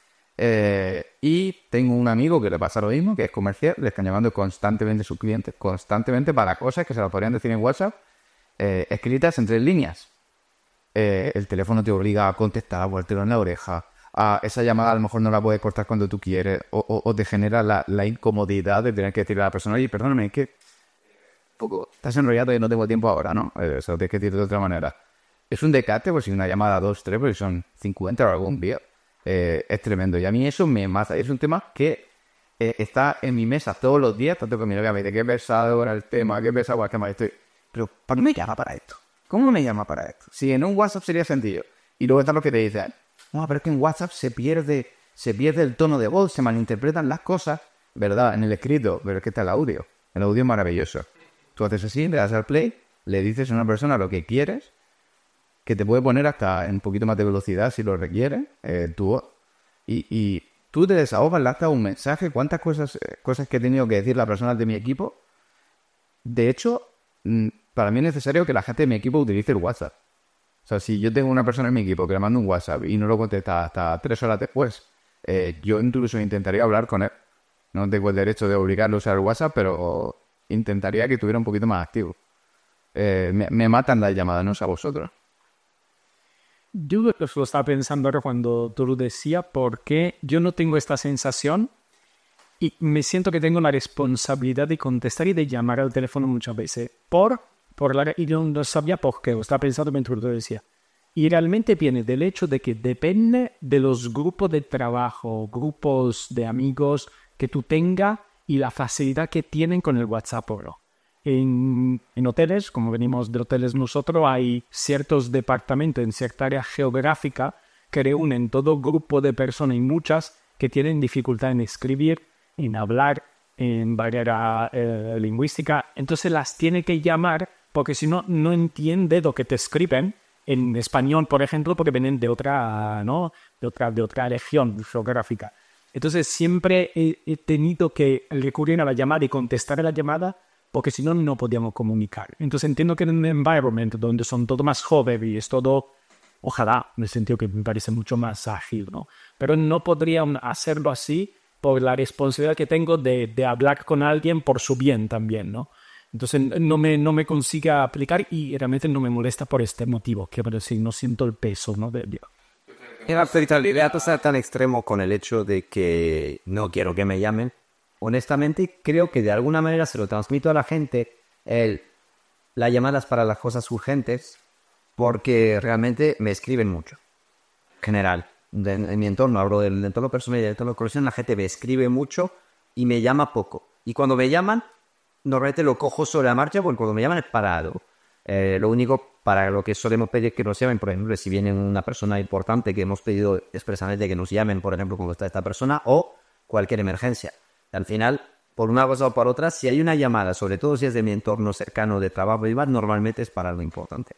Eh, y tengo un amigo que le pasa lo mismo, que es comercial, le están llamando constantemente a sus clientes, constantemente para cosas que se las podrían decir en WhatsApp, eh, escritas en tres líneas. Eh, el teléfono te obliga a contestar, a ponértelo en la oreja, a esa llamada a lo mejor no la puedes cortar cuando tú quieres, o, o, o te genera la, la incomodidad de tener que decirle a la persona, oye, perdóname, es que poco, estás enrollado y no tengo tiempo ahora, ¿no? Eh, eso lo tienes que decir de otra manera. Es un decate, pues si una llamada dos, tres, pues son cincuenta o algún día. Eh, es tremendo. Y a mí eso me mata. Es un tema que eh, está en mi mesa todos los días, tanto que mi novia me dice, qué pesado era el tema, qué pesado el tema. Estoy... Pero, ¿para qué me llama para esto? ¿Cómo me llama para esto? Si en un WhatsApp sería sencillo. Y luego está lo que te dicen, no, pero es que en WhatsApp se pierde, se pierde el tono de voz, se malinterpretan las cosas, ¿verdad? En el escrito, pero es que está el audio. El audio es maravilloso. Tú haces así, le das al play, le dices a una persona lo que quieres, que te puede poner hasta en un poquito más de velocidad si lo requiere, eh, tu voz. Y, y tú te desahogas, le has dado un mensaje, cuántas cosas, cosas que he tenido que decir las personas de mi equipo. De hecho, para mí es necesario que la gente de mi equipo utilice el WhatsApp. O sea, si yo tengo una persona en mi equipo que le manda un WhatsApp y no lo contesta hasta tres horas después, eh, yo incluso intentaría hablar con él. No tengo el derecho de obligarlo a usar el WhatsApp, pero intentaría que estuviera un poquito más activo. Eh, me, me matan las llamadas, no sé a vosotros. Yo lo estaba pensando ahora cuando tú lo decías, porque yo no tengo esta sensación y me siento que tengo la responsabilidad de contestar y de llamar al teléfono muchas veces. Por, por la, y yo no sabía por qué, lo estaba pensando mientras lo decía. Y realmente viene del hecho de que depende de los grupos de trabajo, grupos de amigos que tú tengas y la facilidad que tienen con el WhatsApp o no. En, en hoteles, como venimos de hoteles nosotros, hay ciertos departamentos en cierta área geográfica que reúnen todo grupo de personas y muchas que tienen dificultad en escribir, en hablar, en barrera eh, lingüística. Entonces las tiene que llamar porque si no, no entiende lo que te escriben en español, por ejemplo, porque vienen de otra, ¿no? de otra, de otra región geográfica. Entonces siempre he, he tenido que recurrir a la llamada y contestar a la llamada porque si no, no podíamos comunicar. Entonces entiendo que en un environment donde son todo más jóvenes y es todo, ojalá, en el sentido que me parece mucho más ágil, ¿no? Pero no podría hacerlo así por la responsabilidad que tengo de, de hablar con alguien por su bien también, ¿no? Entonces no me, no me consiga aplicar y realmente no me molesta por este motivo, que pero sí, no siento el peso, ¿no? De, En la espiritualidad está tan extremo con el hecho de que no quiero que me llamen. Honestamente, creo que de alguna manera se lo transmito a la gente, el, las llamadas para las cosas urgentes, porque realmente me escriben mucho. En general, de, en mi entorno, hablo del entorno personal y del entorno profesional, la gente me escribe mucho y me llama poco. Y cuando me llaman, normalmente lo cojo sobre la marcha, porque cuando me llaman es parado. Eh, lo único para lo que solemos pedir que nos llamen, por ejemplo, si viene una persona importante que hemos pedido expresamente que nos llamen, por ejemplo, cuando está esta persona, o cualquier emergencia. Al final, por una cosa o por otra, si hay una llamada, sobre todo si es de mi entorno cercano de trabajo y demás, normalmente es para algo importante.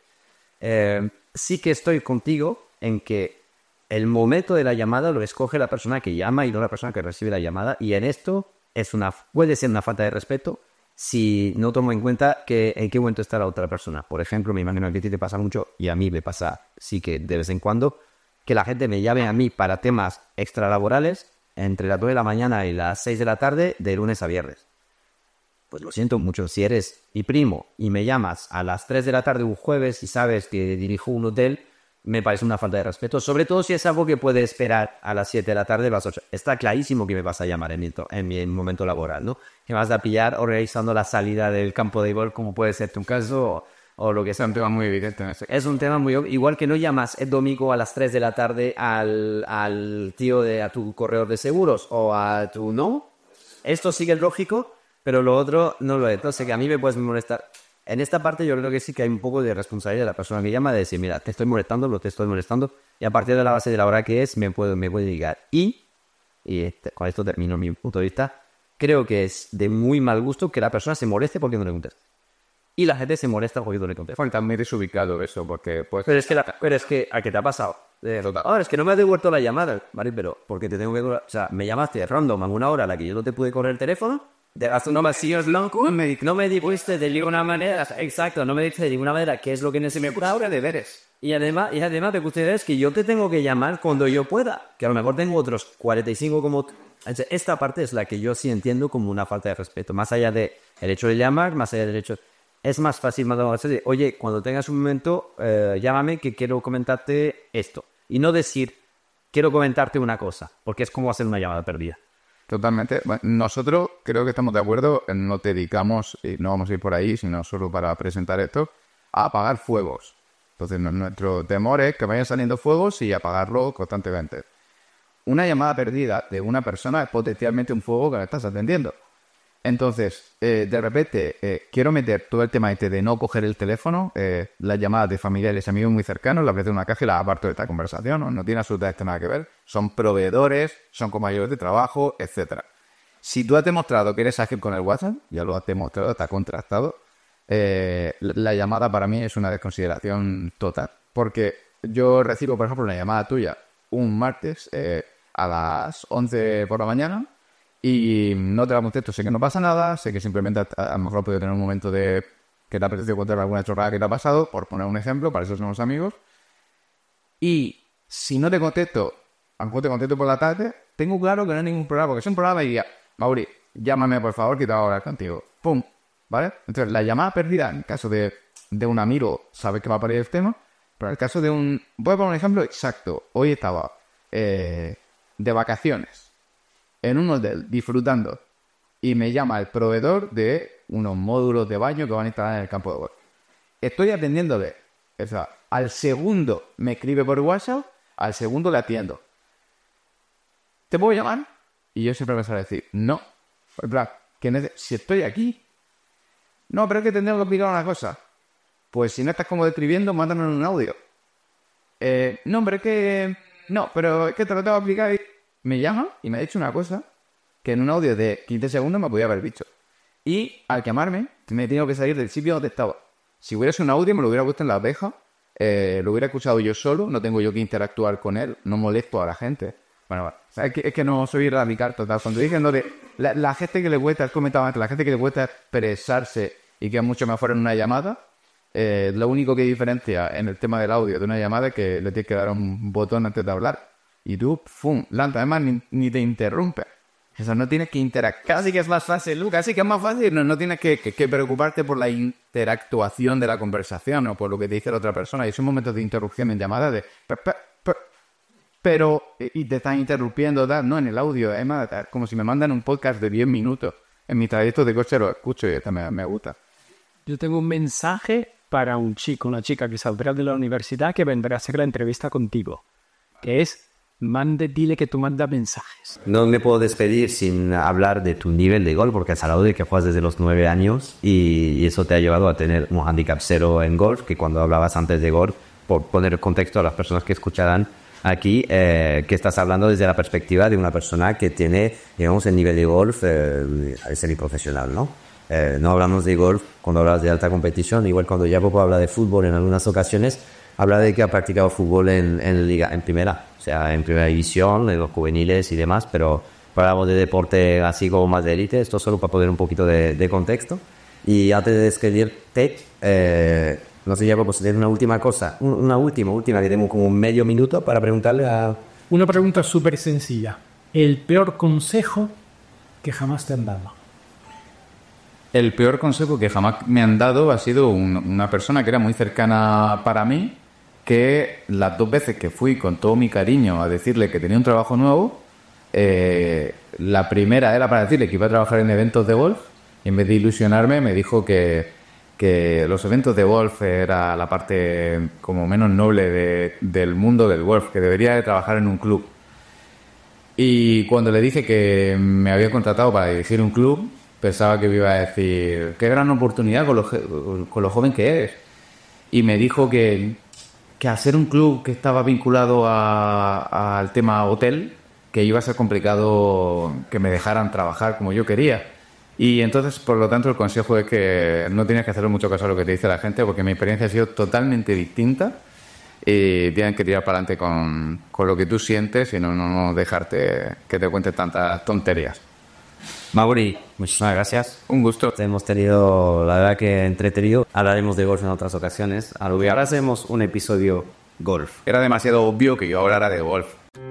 Eh, sí que estoy contigo en que el momento de la llamada lo escoge la persona que llama y no la persona que recibe la llamada, y en esto es una, puede ser una falta de respeto si no tomo en cuenta que en qué momento está la otra persona. Por ejemplo, me imagino que a ti te pasa mucho, y a mí me pasa sí que de vez en cuando, que la gente me llame a mí para temas extralaborales entre las dos de la mañana y las seis de la tarde, de lunes a viernes. Pues lo siento mucho, si eres mi primo y me llamas a las tres de la tarde un jueves y sabes que dirijo un hotel, me parece una falta de respeto, sobre todo si es algo que puede esperar a las siete de la tarde, a las ocho. Está clarísimo que me vas a llamar en mi, to- en mi momento laboral, ¿no? Que me vas a pillar organizando la salida del campo de golf, como puede ser tu caso, o, o lo que Es sea. un tema muy evidente en ese caso. Es un tema muy obvio. Igual que no llamas el domingo a las tres de la tarde al, al tío de a tu corredor de seguros o a tu no. Esto sí que es lógico, pero lo otro no lo es. Entonces, que a mí me puedes molestar. En esta parte yo creo que sí que hay un poco de responsabilidad de la persona que llama de decir, mira, te estoy molestando, lo te estoy molestando, y a partir de la base de la hora que es, me puedo, me puede llegar. Y, y este- con esto termino mi punto de vista, creo que es de muy mal gusto que la persona se moleste porque no le contesta. Y la gente se molesta porque no le contesta. Bueno, también desubicado eso, porque pues... Pero es que, la- pero es que ¿a qué te ha pasado? Eh, Ahora, es que no me has devuelto la llamada, ¿vale? Pero porque te tengo que... O sea, me llamaste random a una hora a la que yo no te pude correr el teléfono, de hace unos vacíos blancos, me, no me dijiste de ninguna manera, exacto, no me dijiste de ninguna manera qué es lo que necesito. Una hora de deberes. Y además, y además te gustaría es que yo te tengo que llamar cuando yo pueda, que a lo mejor tengo otros cuarenta y cinco como... tú. Entonces, esta parte es la que yo sí entiendo como una falta de respeto, más allá de el hecho de llamar, más allá del hecho... Es más fácil mandar de, oye, cuando tengas un momento, eh, llámame que quiero comentarte esto. Y no decir, quiero comentarte una cosa, porque es como hacer una llamada perdida. Totalmente. Bueno, nosotros creo que estamos de acuerdo, en no te dedicamos, y no vamos a ir por ahí, sino solo para presentar esto, a apagar fuegos. Entonces, nu- nuestro temor es que vayan saliendo fuegos y apagarlo constantemente. Una llamada perdida de una persona es potencialmente un fuego que no estás atendiendo. Entonces, eh, de repente, eh, quiero meter todo el tema este de no coger el teléfono, eh, las llamadas de familiares, amigos muy cercanos, las meto en una caja y las aparto de esta conversación, ¿no? No tiene absolutamente nada que ver. Son proveedores, son compañeros de trabajo, etcétera. Si tú has demostrado que eres ágil con el WhatsApp, ya lo has demostrado, está contrastado, eh, la la llamada para mí es una desconsideración total. Porque yo recibo, por ejemplo, una llamada tuya un martes eh, a las once por la mañana y no te la contesto, sé que no pasa nada, sé que simplemente a, a lo mejor puedo tener un momento de que te apetece contar alguna chorrada que te ha pasado, por poner un ejemplo, para eso somos amigos. Y si no te contesto, aunque te contesto por la tarde, tengo claro que no hay ningún programa, porque es un programa y diría, Mauri, llámame por favor que te voy a hablar contigo. ¡Pum! ¿Vale? Entonces, la llamada perdida, en caso de, de un amigo, sabes que va a parar el tema, pero en el caso de un... Voy a poner un ejemplo exacto. Hoy estaba eh, de vacaciones en un hotel disfrutando y me llama el proveedor de unos módulos de baño que van a instalar en el campo de golf. Estoy atendiéndole. O sea, al segundo me escribe por WhatsApp, al segundo le atiendo. ¿Te puedo llamar? Y yo siempre me suelo decir, no. En plan, que nece- si estoy aquí. No, pero es que tendría que explicar una cosa. Pues si no estás como describiendo, mándame un audio. Eh, no, pero es que... No, pero es que te lo tengo que explicar. Y... Me llama y me ha dicho una cosa que en un audio de quince segundos me podía haber dicho. Y al llamarme, me he tenido que salir del sitio donde estaba. Si hubiera sido un audio, me lo hubiera puesto en la oreja, eh, lo hubiera escuchado yo solo, no tengo yo que interactuar con él, no molesto a la gente. Bueno, bueno, o sea, es, que, es que no soy radical total. Cuando dije lo de la, la gente que le cuesta, has comentado antes, la gente que le cuesta expresarse y que es mucho mejor en una llamada, eh, lo único que diferencia en el tema del audio de una llamada es que le tienes que dar un botón antes de hablar. Y tú, ¡fum! Lanza, además ni, ni te interrumpe. O sea, no tienes que interactuar. Casi que es más fácil, Lucas. Casi que es más fácil. No, no tienes que, que, que preocuparte por la interactuación de la conversación o por lo que te dice la otra persona. Y son momentos de interrupción en llamadas de... pe- pe- pe- Pero... Y te están interrumpiendo, tal, no en el audio. Es más, como si me mandan un podcast de diez minutos. En mi trayecto de coche lo escucho y esta me, me gusta. Yo tengo un mensaje para un chico, una chica que saldrá de la universidad que vendrá a hacer la entrevista contigo. Que es... Mande, dile que tú mandas mensajes. No me puedo despedir sin hablar de tu nivel de golf, porque has hablado de que juegas desde los nueve años y, y eso te ha llevado a tener un handicap cero en golf, que cuando hablabas antes de golf, por poner el contexto a las personas que escucharán aquí, eh, que estás hablando desde la perspectiva de una persona que tiene, digamos, el nivel de golf eh, semiprofesional, ¿no? Eh, no hablamos de golf cuando hablas de alta competición, igual cuando Jacopo habla de fútbol en algunas ocasiones, habla de que ha practicado fútbol en, en liga, en primera, o sea, en primera división, en los juveniles y demás, pero hablamos de deporte así como más de élite, esto solo para poner un poquito de, de contexto. Y antes de despedirte, eh, no sé, Jacopo, si tienes una última cosa, un- una última, última, que tengo como un medio minuto para preguntarle a... Una pregunta súper sencilla. El peor consejo que jamás te han dado. El peor consejo que jamás me han dado ha sido un- una persona que era muy cercana para mí, que las dos veces que fui con todo mi cariño a decirle que tenía un trabajo nuevo, eh, la primera era para decirle que iba a trabajar en eventos de golf, y en vez de ilusionarme me dijo que, que los eventos de golf era la parte como menos noble de, del mundo del golf, que debería de trabajar en un club. Y cuando le dije que me había contratado para dirigir un club, pensaba que me iba a decir, qué gran oportunidad con lo, con lo joven que eres. Y me dijo que, que hacer un club que estaba vinculado a, al tema hotel, que iba a ser complicado que me dejaran trabajar como yo quería. Y entonces, por lo tanto, el consejo es que no tienes que hacer mucho caso a lo que te dice la gente, porque mi experiencia ha sido totalmente distinta. Y tienes que tirar para adelante con, con lo que tú sientes y no, no, no dejarte que te cuentes tantas tonterías. Mauri, muchísimas gracias. Un gusto. Hemos tenido, la verdad que entretenido. Hablaremos de golf en otras ocasiones. Ahora hacemos un episodio golf. Era demasiado obvio que yo hablara de golf.